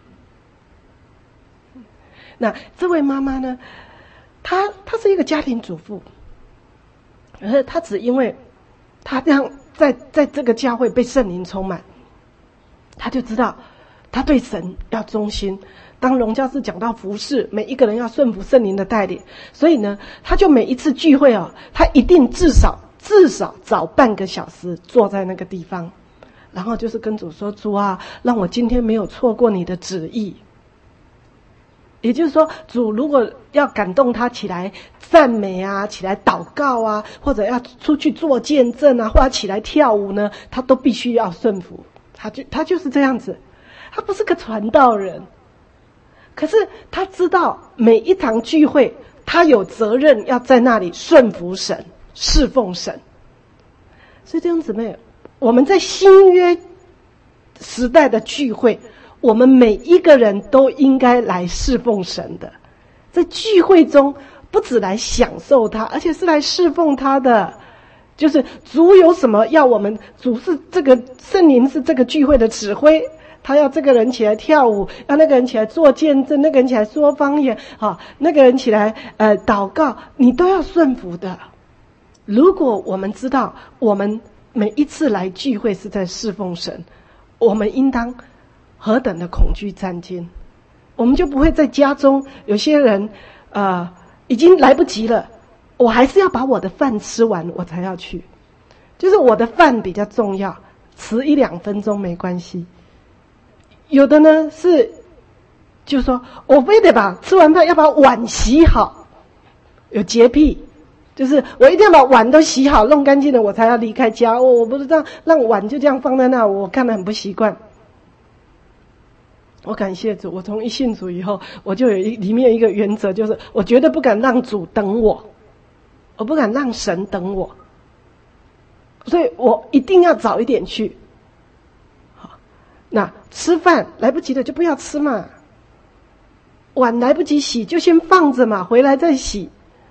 A: 那这位妈妈呢，她是一个家庭主妇，而且她只因为她这样在这个教会被圣灵充满，她就知道她对神要忠心。当荣教士讲到服事，每一个人要顺服圣灵的带领，所以呢，他就每一次聚会他一定至少早半个小时坐在那个地方，然后就是跟主说，主啊，让我今天没有错过你的旨意。也就是说，主如果要感动他起来赞美啊，起来祷告啊，或者要出去做见证啊，或者起来跳舞呢，他都必须要顺服。他就是这样子，他不是个传道人。可是他知道每一场聚会，他有责任要在那里顺服神、侍奉神。所以弟兄姊妹，我们在新约时代的聚会，我们每一个人都应该来侍奉神的。在聚会中，不只来享受它，而且是来侍奉他的。就是主有什么要我们，主是这个圣灵是这个聚会的指挥。他要这个人起来跳舞，要那个人起来做见证，那个人起来说方言，那个人起来祷告，你都要顺服的。如果我们知道我们每一次来聚会是在侍奉神，我们应当何等的恐惧战兢，我们就不会在家中有些人已经来不及了，我还是要把我的饭吃完我才要去，就是我的饭比较重要，迟1-2分钟没关系。有的呢是，就是说我非得把吃完饭要把碗洗好，有洁癖，就是我一定要把碗都洗好弄干净了我才要离开家。我不是这样让碗就这样放在那，我看得很不习惯。我感谢主，我从一信主以后，我就有里面一个原则，就是我绝对不敢让主等我，我不敢让神等我，所以我一定要早一点去。那吃饭来不及的就不要吃嘛，碗来不及洗就先放着嘛，回来再洗。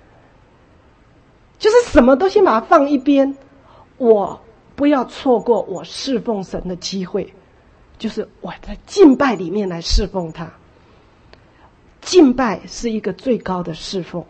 A: 就是什么都先把它放一边，我不要错过我侍奉神的机会，就是我在敬拜里面来侍奉他。敬拜是一个最高的侍奉，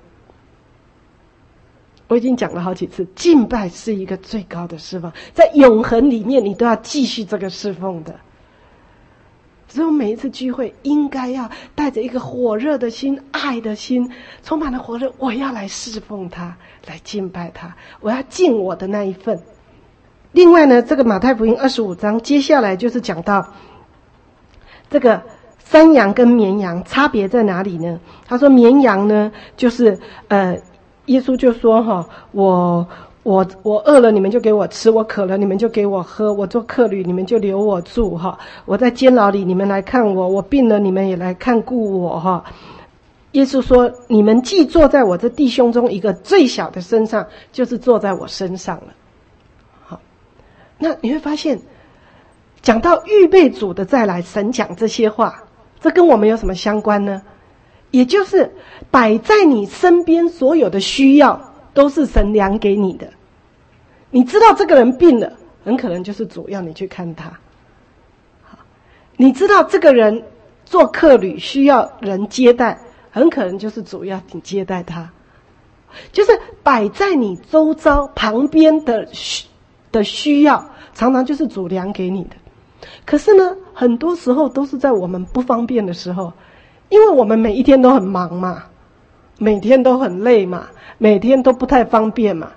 A: 我已经讲了好几次，敬拜是一个最高的侍奉，在永恒里面你都要继续这个侍奉的。所以我每一次聚会应该要带着一个火热的心、爱的心，充满了火热，我要来侍奉他，来敬拜他，我要尽我的那一份。另外呢，这个马太福音25章接下来就是讲到这个山羊跟绵羊差别在哪里呢？他说绵羊呢，就是耶稣就说我饿了你们就给我吃，我渴了你们就给我喝，我做客旅你们就留我住我在监牢里你们来看我，我病了你们也来看顾我耶稣说，你们既坐在我这弟兄中一个最小的身上，就是坐在我身上了。好，那你会发现讲到预备主的再来，神讲这些话，这跟我们有什么相关呢？也就是摆在你身边所有的需要都是神量给你的。你知道这个人病了，很可能就是主要你去看他。你知道这个人做客旅需要人接待，很可能就是主要你接待他。就是摆在你周遭旁边的需要，常常就是主量给你的。可是呢，很多时候都是在我们不方便的时候，因为我们每一天都很忙嘛，每天都很累嘛，每天都不太方便嘛。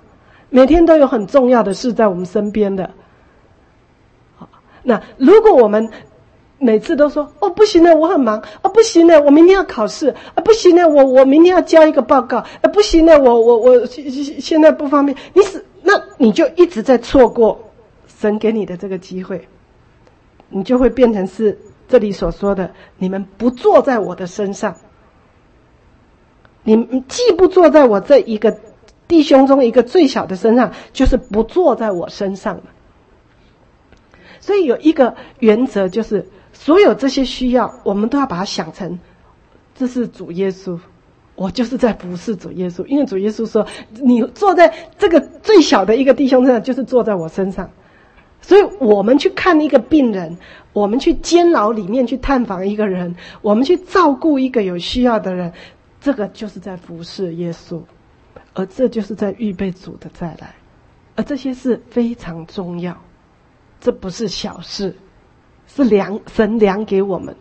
A: 每天都有很重要的事在我们身边的。好，那如果我们每次都说哦不行了，我很忙，哦不行了，我明天要考试，啊不行了，我明天要交一个报告，啊不行了，我现在不方便，那你就一直在错过神给你的这个机会，你就会变成是这里所说的，你们不坐在我的身上，你既不坐在我这一个弟兄中一个最小的身上，就是不坐在我身上了。所以有一个原则，就是所有这些需要，我们都要把它想成，这是主耶稣，我就是在服侍主耶稣。因为主耶稣说，你坐在这个最小的一个弟兄身上，就是坐在我身上。所以我们去看一个病人，我们去监牢里面去探访一个人，我们去照顾一个有需要的人，这个就是在服侍耶稣，而这就是在预备主的再来，而这些是非常重要，这不是小事，是神量给我们。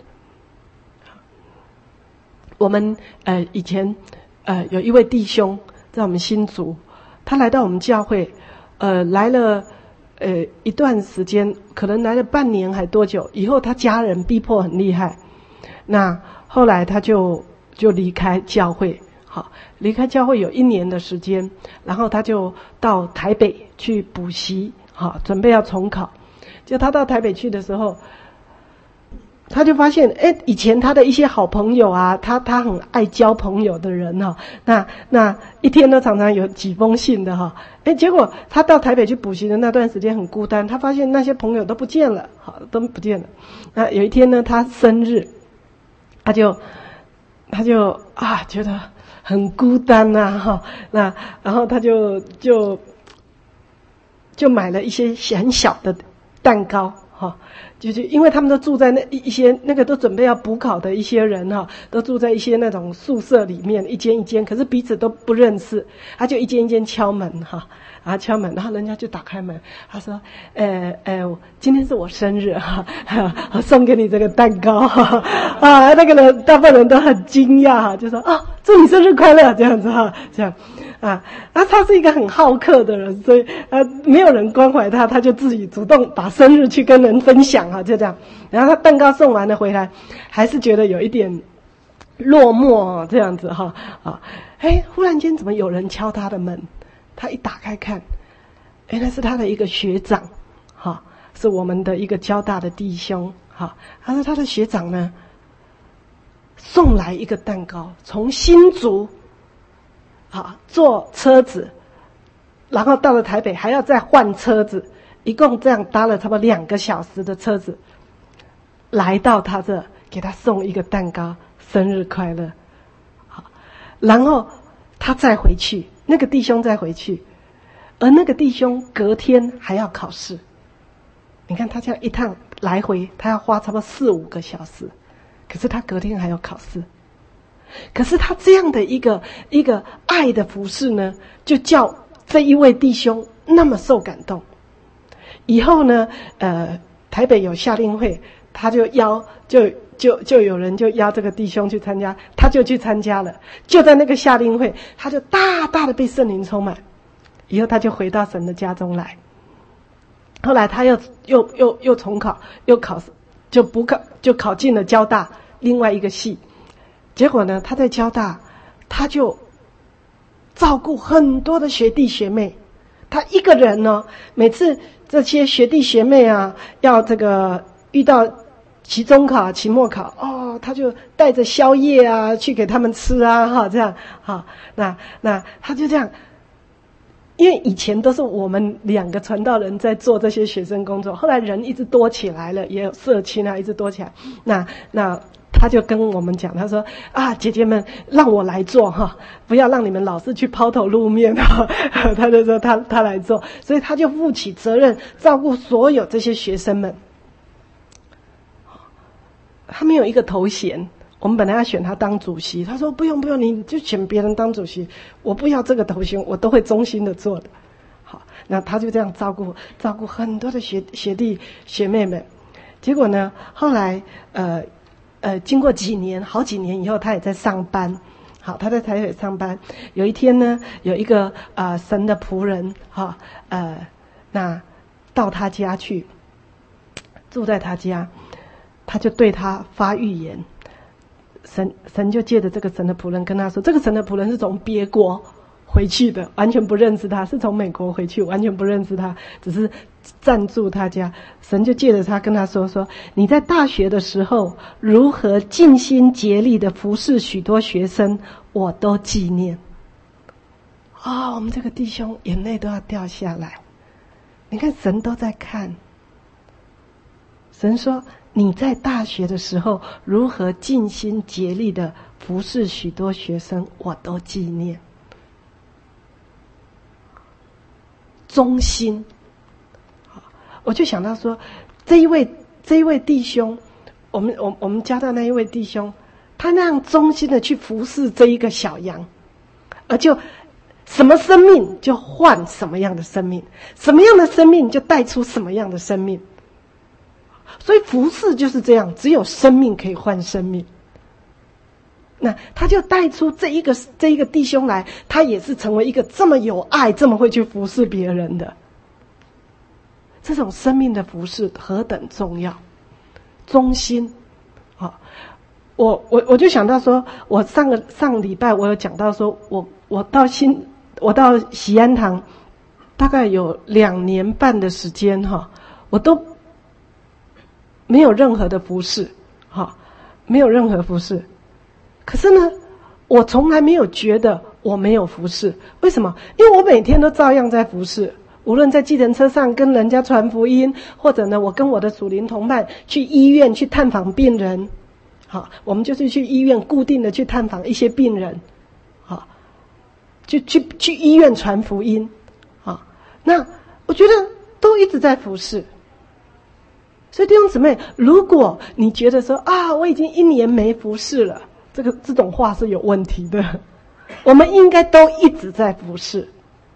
A: 我们以前有一位弟兄在我们新竹，他来到我们教会，来了一段时间，可能来了半年还多久，以后他家人逼迫很厉害，那后来他就离开教会。好，离开教会有1年的时间，然后他就到台北去补习，好，准备要重考。就他到台北去的时候，他就发现，以前他的一些好朋友啊，他很爱交朋友的人哈，那一天都常常有几封信的哈，结果他到台北去补习的那段时间很孤单，他发现那些朋友都不见了，好，都不见了。那有一天呢，他生日，他就觉得很孤单呐，哈，那然后他就买了一些很小的蛋糕，哈，就是因为他们都住在那一些那个都准备要补考的一些人哈，都住在一些那种宿舍里面，一间一间，可是彼此都不认识，他就一间一间敲门哈，然后敲门，然后人家就打开门，他说，今天是我生日哈，我送给你这个蛋糕哈，啊，那个人大部分人都很惊讶哈，就说啊，祝你生日快乐这样子哈，这样。他是一个很好客的人，所以没有人关怀他，他就自己主動把生日去跟人分享啊，就这样。然后他蛋糕送完了回来，还是觉得有一点落寞这样子哈啊。忽然间怎么有人敲他的门？他一打开看，原来是他的一个学长，哈，是我们的一个交大的弟兄，哈。他说他的学长呢，送来一个蛋糕，从新竹。坐车子，然后到了台北还要再换车子，一共这样搭了差不多2个小时的车子，来到他这给他送一个蛋糕，生日快乐。好，然后他再回去，那个弟兄再回去，而那个弟兄隔天还要考试。你看他这样一趟来回，他要花差不多4-5个小时，可是他隔天还要考试。可是他这样的一个爱的服事呢，就叫这一位弟兄那么受感动。以后呢，台北有夏令会，他就有人就邀这个弟兄去参加，他就去参加了。就在那个夏令会，他就大大的被圣灵充满。以后他就回到神的家中来。后来他又重考，又考就补考，就考进了交大另外一个系。结果呢，他在交大，他就照顾很多的学弟学妹。他一个人呢，每次这些学弟学妹啊，要这个遇到期中考、期末考，他就带着宵夜啊去给他们吃啊，哈，这样，哈，那他就这样。因为以前都是我们2个传道人在做这些学生工作，后来人一直多起来了，也有社青啊，一直多起来。那他就跟我们讲，他说姐姐们让我来做哈，不要让你们老是去抛头露面哈。他就说他来做，所以他就负起责任，照顾所有这些学生们。他没有一个头衔，我们本来要选他当主席，他说不用，你就选别人当主席，我不要这个头衔，我都会忠心的做的。好，那他就这样照顾很多的学弟学妹们。结果呢，后来经过好几年以后，他也在上班， 好，他在台北上班。有一天呢，有一个神的仆人那到他家去，住在他家，他就对他发预言。神就借着这个神的仆人跟他说，这个神的仆人是从别国回去的，完全不认识他，是从美国回去，完全不认识他，只是暂住他家。神就借着他跟他说，你在大学的时候如何尽心竭力的服侍许多学生，我都纪念。我们这个弟兄眼泪都要掉下来。你看神都在看。神说你在大学的时候如何尽心竭力的服侍许多学生，我都纪念。忠心。我就想到说，这一位弟兄，我们家的那一位弟兄，他那样忠心的去服侍这一个小羊，而就什么生命就换什么样的生命，什么样的生命就带出什么样的生命。所以服侍就是这样，只有生命可以换生命。那他就带出这一个弟兄来，他也是成为一个这么有爱、这么会去服侍别人的。这种生命的服侍何等重要，忠心。我就想到说，我上个礼拜我有讲到说，我到喜安堂大概有2年半的时间我都没有任何的服侍，没有任何服侍。可是呢，我从来没有觉得我没有服侍。为什么？因为我每天都照样在服侍，无论在计程车上跟人家传福音，或者呢，我跟我的属灵同伴去医院去探访病人。我们就是去医院固定的去探访一些病人，去医院传福音。那我觉得都一直在服侍。所以弟兄姊妹，如果你觉得说我已经1年没服侍了，这种话是有问题的。我们应该都一直在服侍，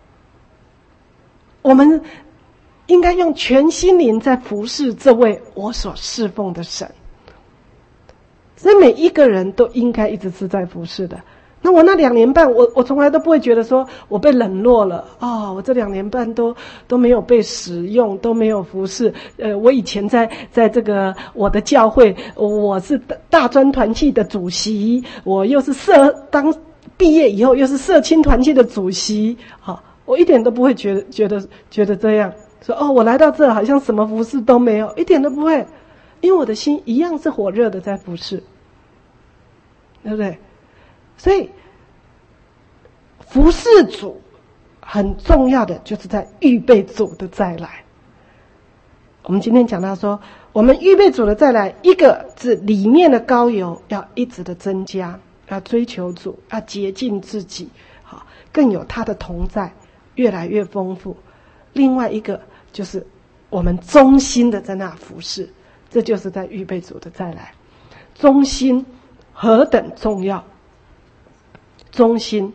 A: 我们应该用全心灵在服侍这位我所侍奉的神。所以每一个人都应该一直是在服侍的。那我那2年半，我从来都不会觉得说我被冷落了我这2年半都没有被使用，都没有服侍。我以前在这个我的教会，我是大专团契的主席，我又是当毕业以后又是社青团契的主席。我一点都不会觉得这样说我来到这好像什么服侍都没有，一点都不会，因为我的心一样是火热的在服侍，对不对？所以服侍主很重要的就是在预备主的再来。我们今天讲到说，我们预备主的再来，一个是里面的膏油要一直的增加，要追求主，要洁净自己，更有他的同在，越来越丰富。另外一个就是我们忠心的在那服侍，这就是在预备主的再来。忠心何等重要！忠心，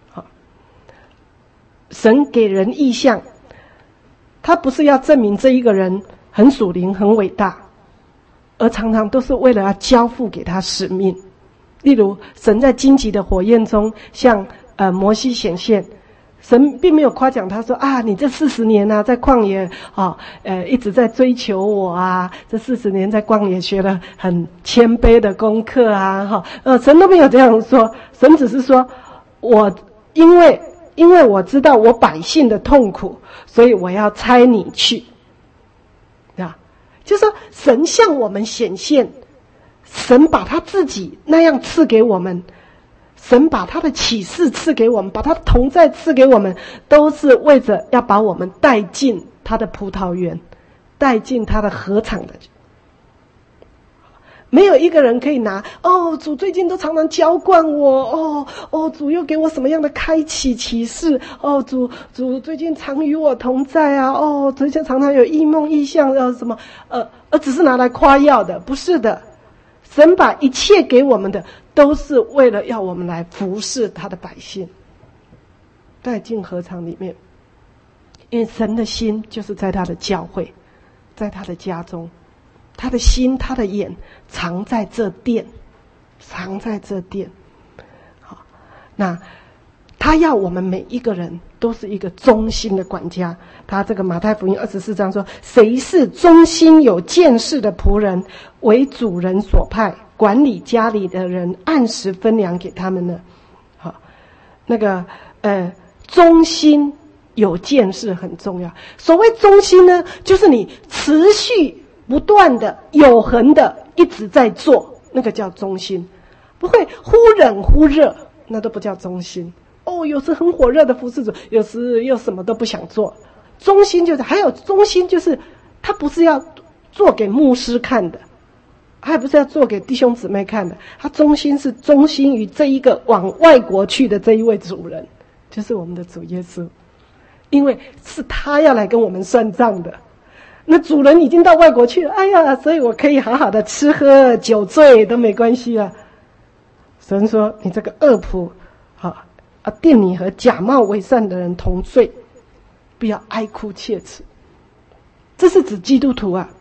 A: 神给人意象，他不是要证明这一个人很属灵很伟大，而常常都是为了要交付给他使命。例如神在荆棘的火焰中向摩西显现，神并没有夸奖他说你这40年在旷野一直在追求我这40年在旷野学了很谦卑的功课神都没有这样说。神只是说我因为我知道我百姓的痛苦，所以我要差你去。就是说神向我们显现，神把他自己那样赐给我们，神把他的启示赐给我们，把他的同在赐给我们，都是为着要把我们带进他的葡萄园，带进他的禾场的。没有一个人可以拿主最近都常常浇灌我，主又给我什么样的开启启示，主最近常与我同在最近常常有异梦异象什么只是拿来夸耀的，不是的。神把一切给我们的都是为了要我们来服侍他的百姓，带进禾场里面。因为神的心就是在他的教会，在他的家中，他的心他的眼藏在这殿，藏在这殿。 那他要我们每一个人都是一个忠心的管家。他这个马太福音24章说，谁是忠心有见识的仆人，为主人所派，管理家里的人，按时分粮给他们呢？好，那个忠心有见识很重要。所谓忠心呢，就是你持续不断的有恒的一直在做，那个叫忠心。不会忽冷忽热，那都不叫忠心。有时很火热的服侍主，有时又什么都不想做。忠心就是，还有忠心就是他不是要做给牧师看的，还不是要做给弟兄姊妹看的，他忠心是忠心于这一个往外国去的这一位主人，就是我们的主耶稣。因为是他要来跟我们算账的，那主人已经到外国去了，哎呀，所以我可以好好的吃喝酒醉都没关系了。神说，你这个恶仆，定你和假冒为善的人同罪，不要哀哭切齿。这是指基督徒啊，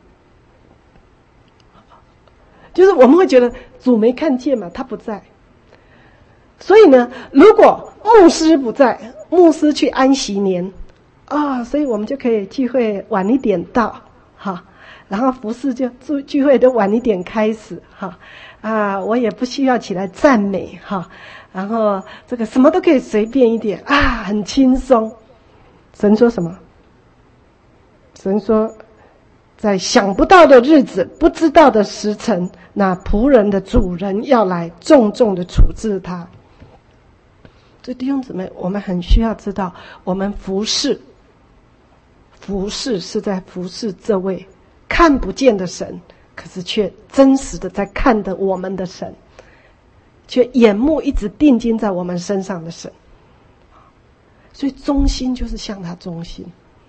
A: 就是我们会觉得主没看见嘛，他不在。所以呢，如果牧师不在，牧师去安息年所以我们就可以聚会晚一点到，然后服事就聚会都晚一点开始，我也不需要起来赞美，然后这个什么都可以随便一点很轻松。神说什么？神说，在想不到的日子，不知道的时辰，那仆人的主人要来重重的处置他。所以弟兄姊妹，我们很需要知道，我们服侍是在服侍这位看不见的神，可是却真实的在看的我们的神，却眼目一直定睛在我们身上的神。所以忠心就是向他忠心。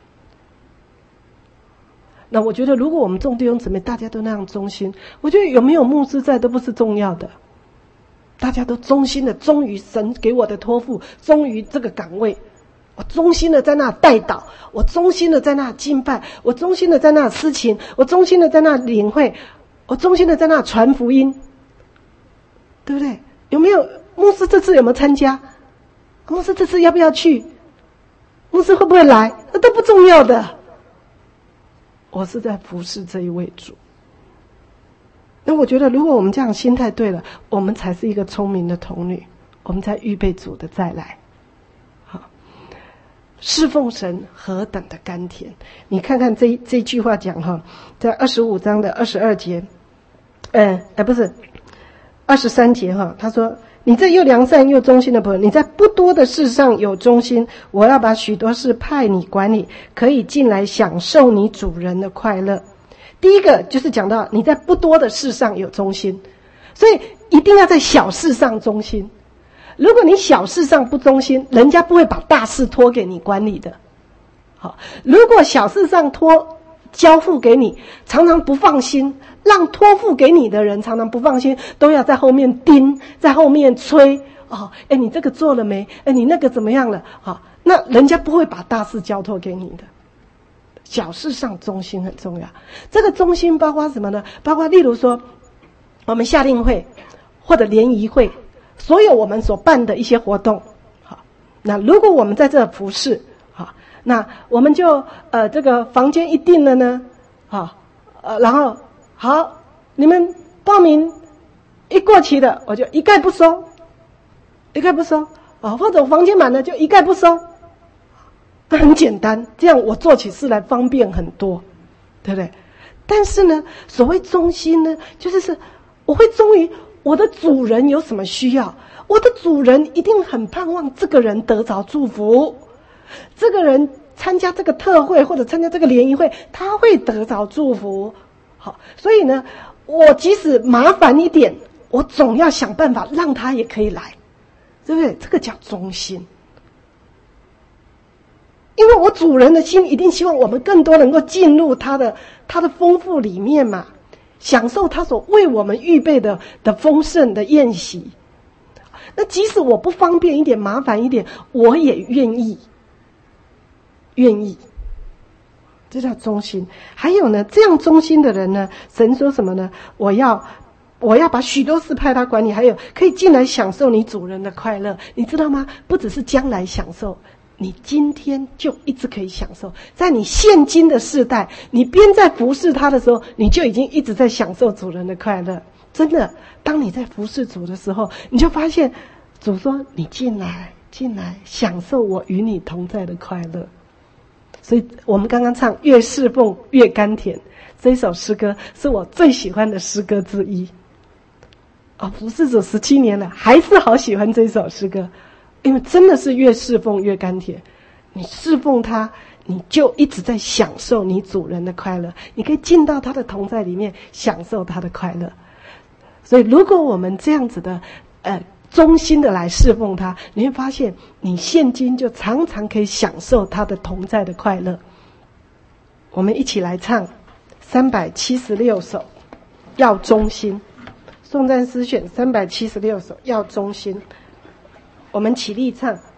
A: 那我觉得如果我们众弟兄姊妹大家都那样忠心，我觉得有没有牧师在都不是重要的，大家都忠心的忠于神给我的托付，忠于这个岗位，我忠心的在那带祷，我忠心的在那敬拜，我忠心的在那司琴，我忠心的在那领会，我忠心的在那传福音，对不对？有没有牧师这次有没有参加？牧师这次要不要去？牧师会不会来？那都不重要的。我是在服侍这一位主。那我觉得如果我们这样心态对了，我们才是一个聪明的童女，我们才预备主的再来。好，侍奉神何等的甘甜。你看看这句话讲在25章的22节，不是23节他说，你这又良善又忠心的仆人，你在不多的事上有忠心，我要把许多事派你管理，可以进来享受你主人的快乐。第一个就是讲到你在不多的事上有忠心，所以一定要在小事上忠心。如果你小事上不忠心，人家不会把大事托给你管理的。好，如果小事上交付给你，常常不放心，让托付给你的人常常不放心，都要在后面盯，在后面催你这个做了没？你那个怎么样了？那人家不会把大事交托给你的。小事上忠心很重要。这个忠心包括什么呢？包括例如说我们夏令会或者联谊会，所有我们所办的一些活动，那如果我们在这服侍，那我们就这个房间一定了呢，然后好，你们报名一过期的，我就一概不收，或者房间满了就一概不收。很简单，这样我做起事来方便很多，对不对？但是呢，所谓忠心呢，就是我会忠于我的主人有什么需要，我的主人一定很盼望这个人得着祝福，这个人参加这个特会或者参加这个联谊会，他会得着祝福。好，所以呢，我即使麻烦一点，我总要想办法让他也可以来，对不对？这个叫忠心。因为我主人的心一定希望我们更多能够进入他的丰富里面嘛，享受他所为我们预备的丰盛的宴席。那即使我不方便一点，麻烦一点，我也愿意。这叫忠心。还有呢，这样忠心的人呢，神说什么呢？我我要把许多事派他管理，还有可以进来享受你主人的快乐，你知道吗？不只是将来享受，你今天就一直可以享受。在你现今的世代，你边在服侍他的时候，你就已经一直在享受主人的快乐。真的，当你在服侍主的时候，你就发现主说你进来享受我与你同在的快乐。所以我们刚刚唱越侍奉越甘甜，这一首诗歌是我最喜欢的诗歌之一。服侍主17年了，还是好喜欢这首诗歌，因为真的是越侍奉越甘甜。你侍奉他，你就一直在享受你主人的快乐，你可以进到他的同在里面享受他的快乐。所以如果我们这样子的忠心的来侍奉他，你会发现你现今就常常可以享受他的同在的快乐。我们一起来唱376首要忠心，颂赞诗选376首要忠心，我们起立唱。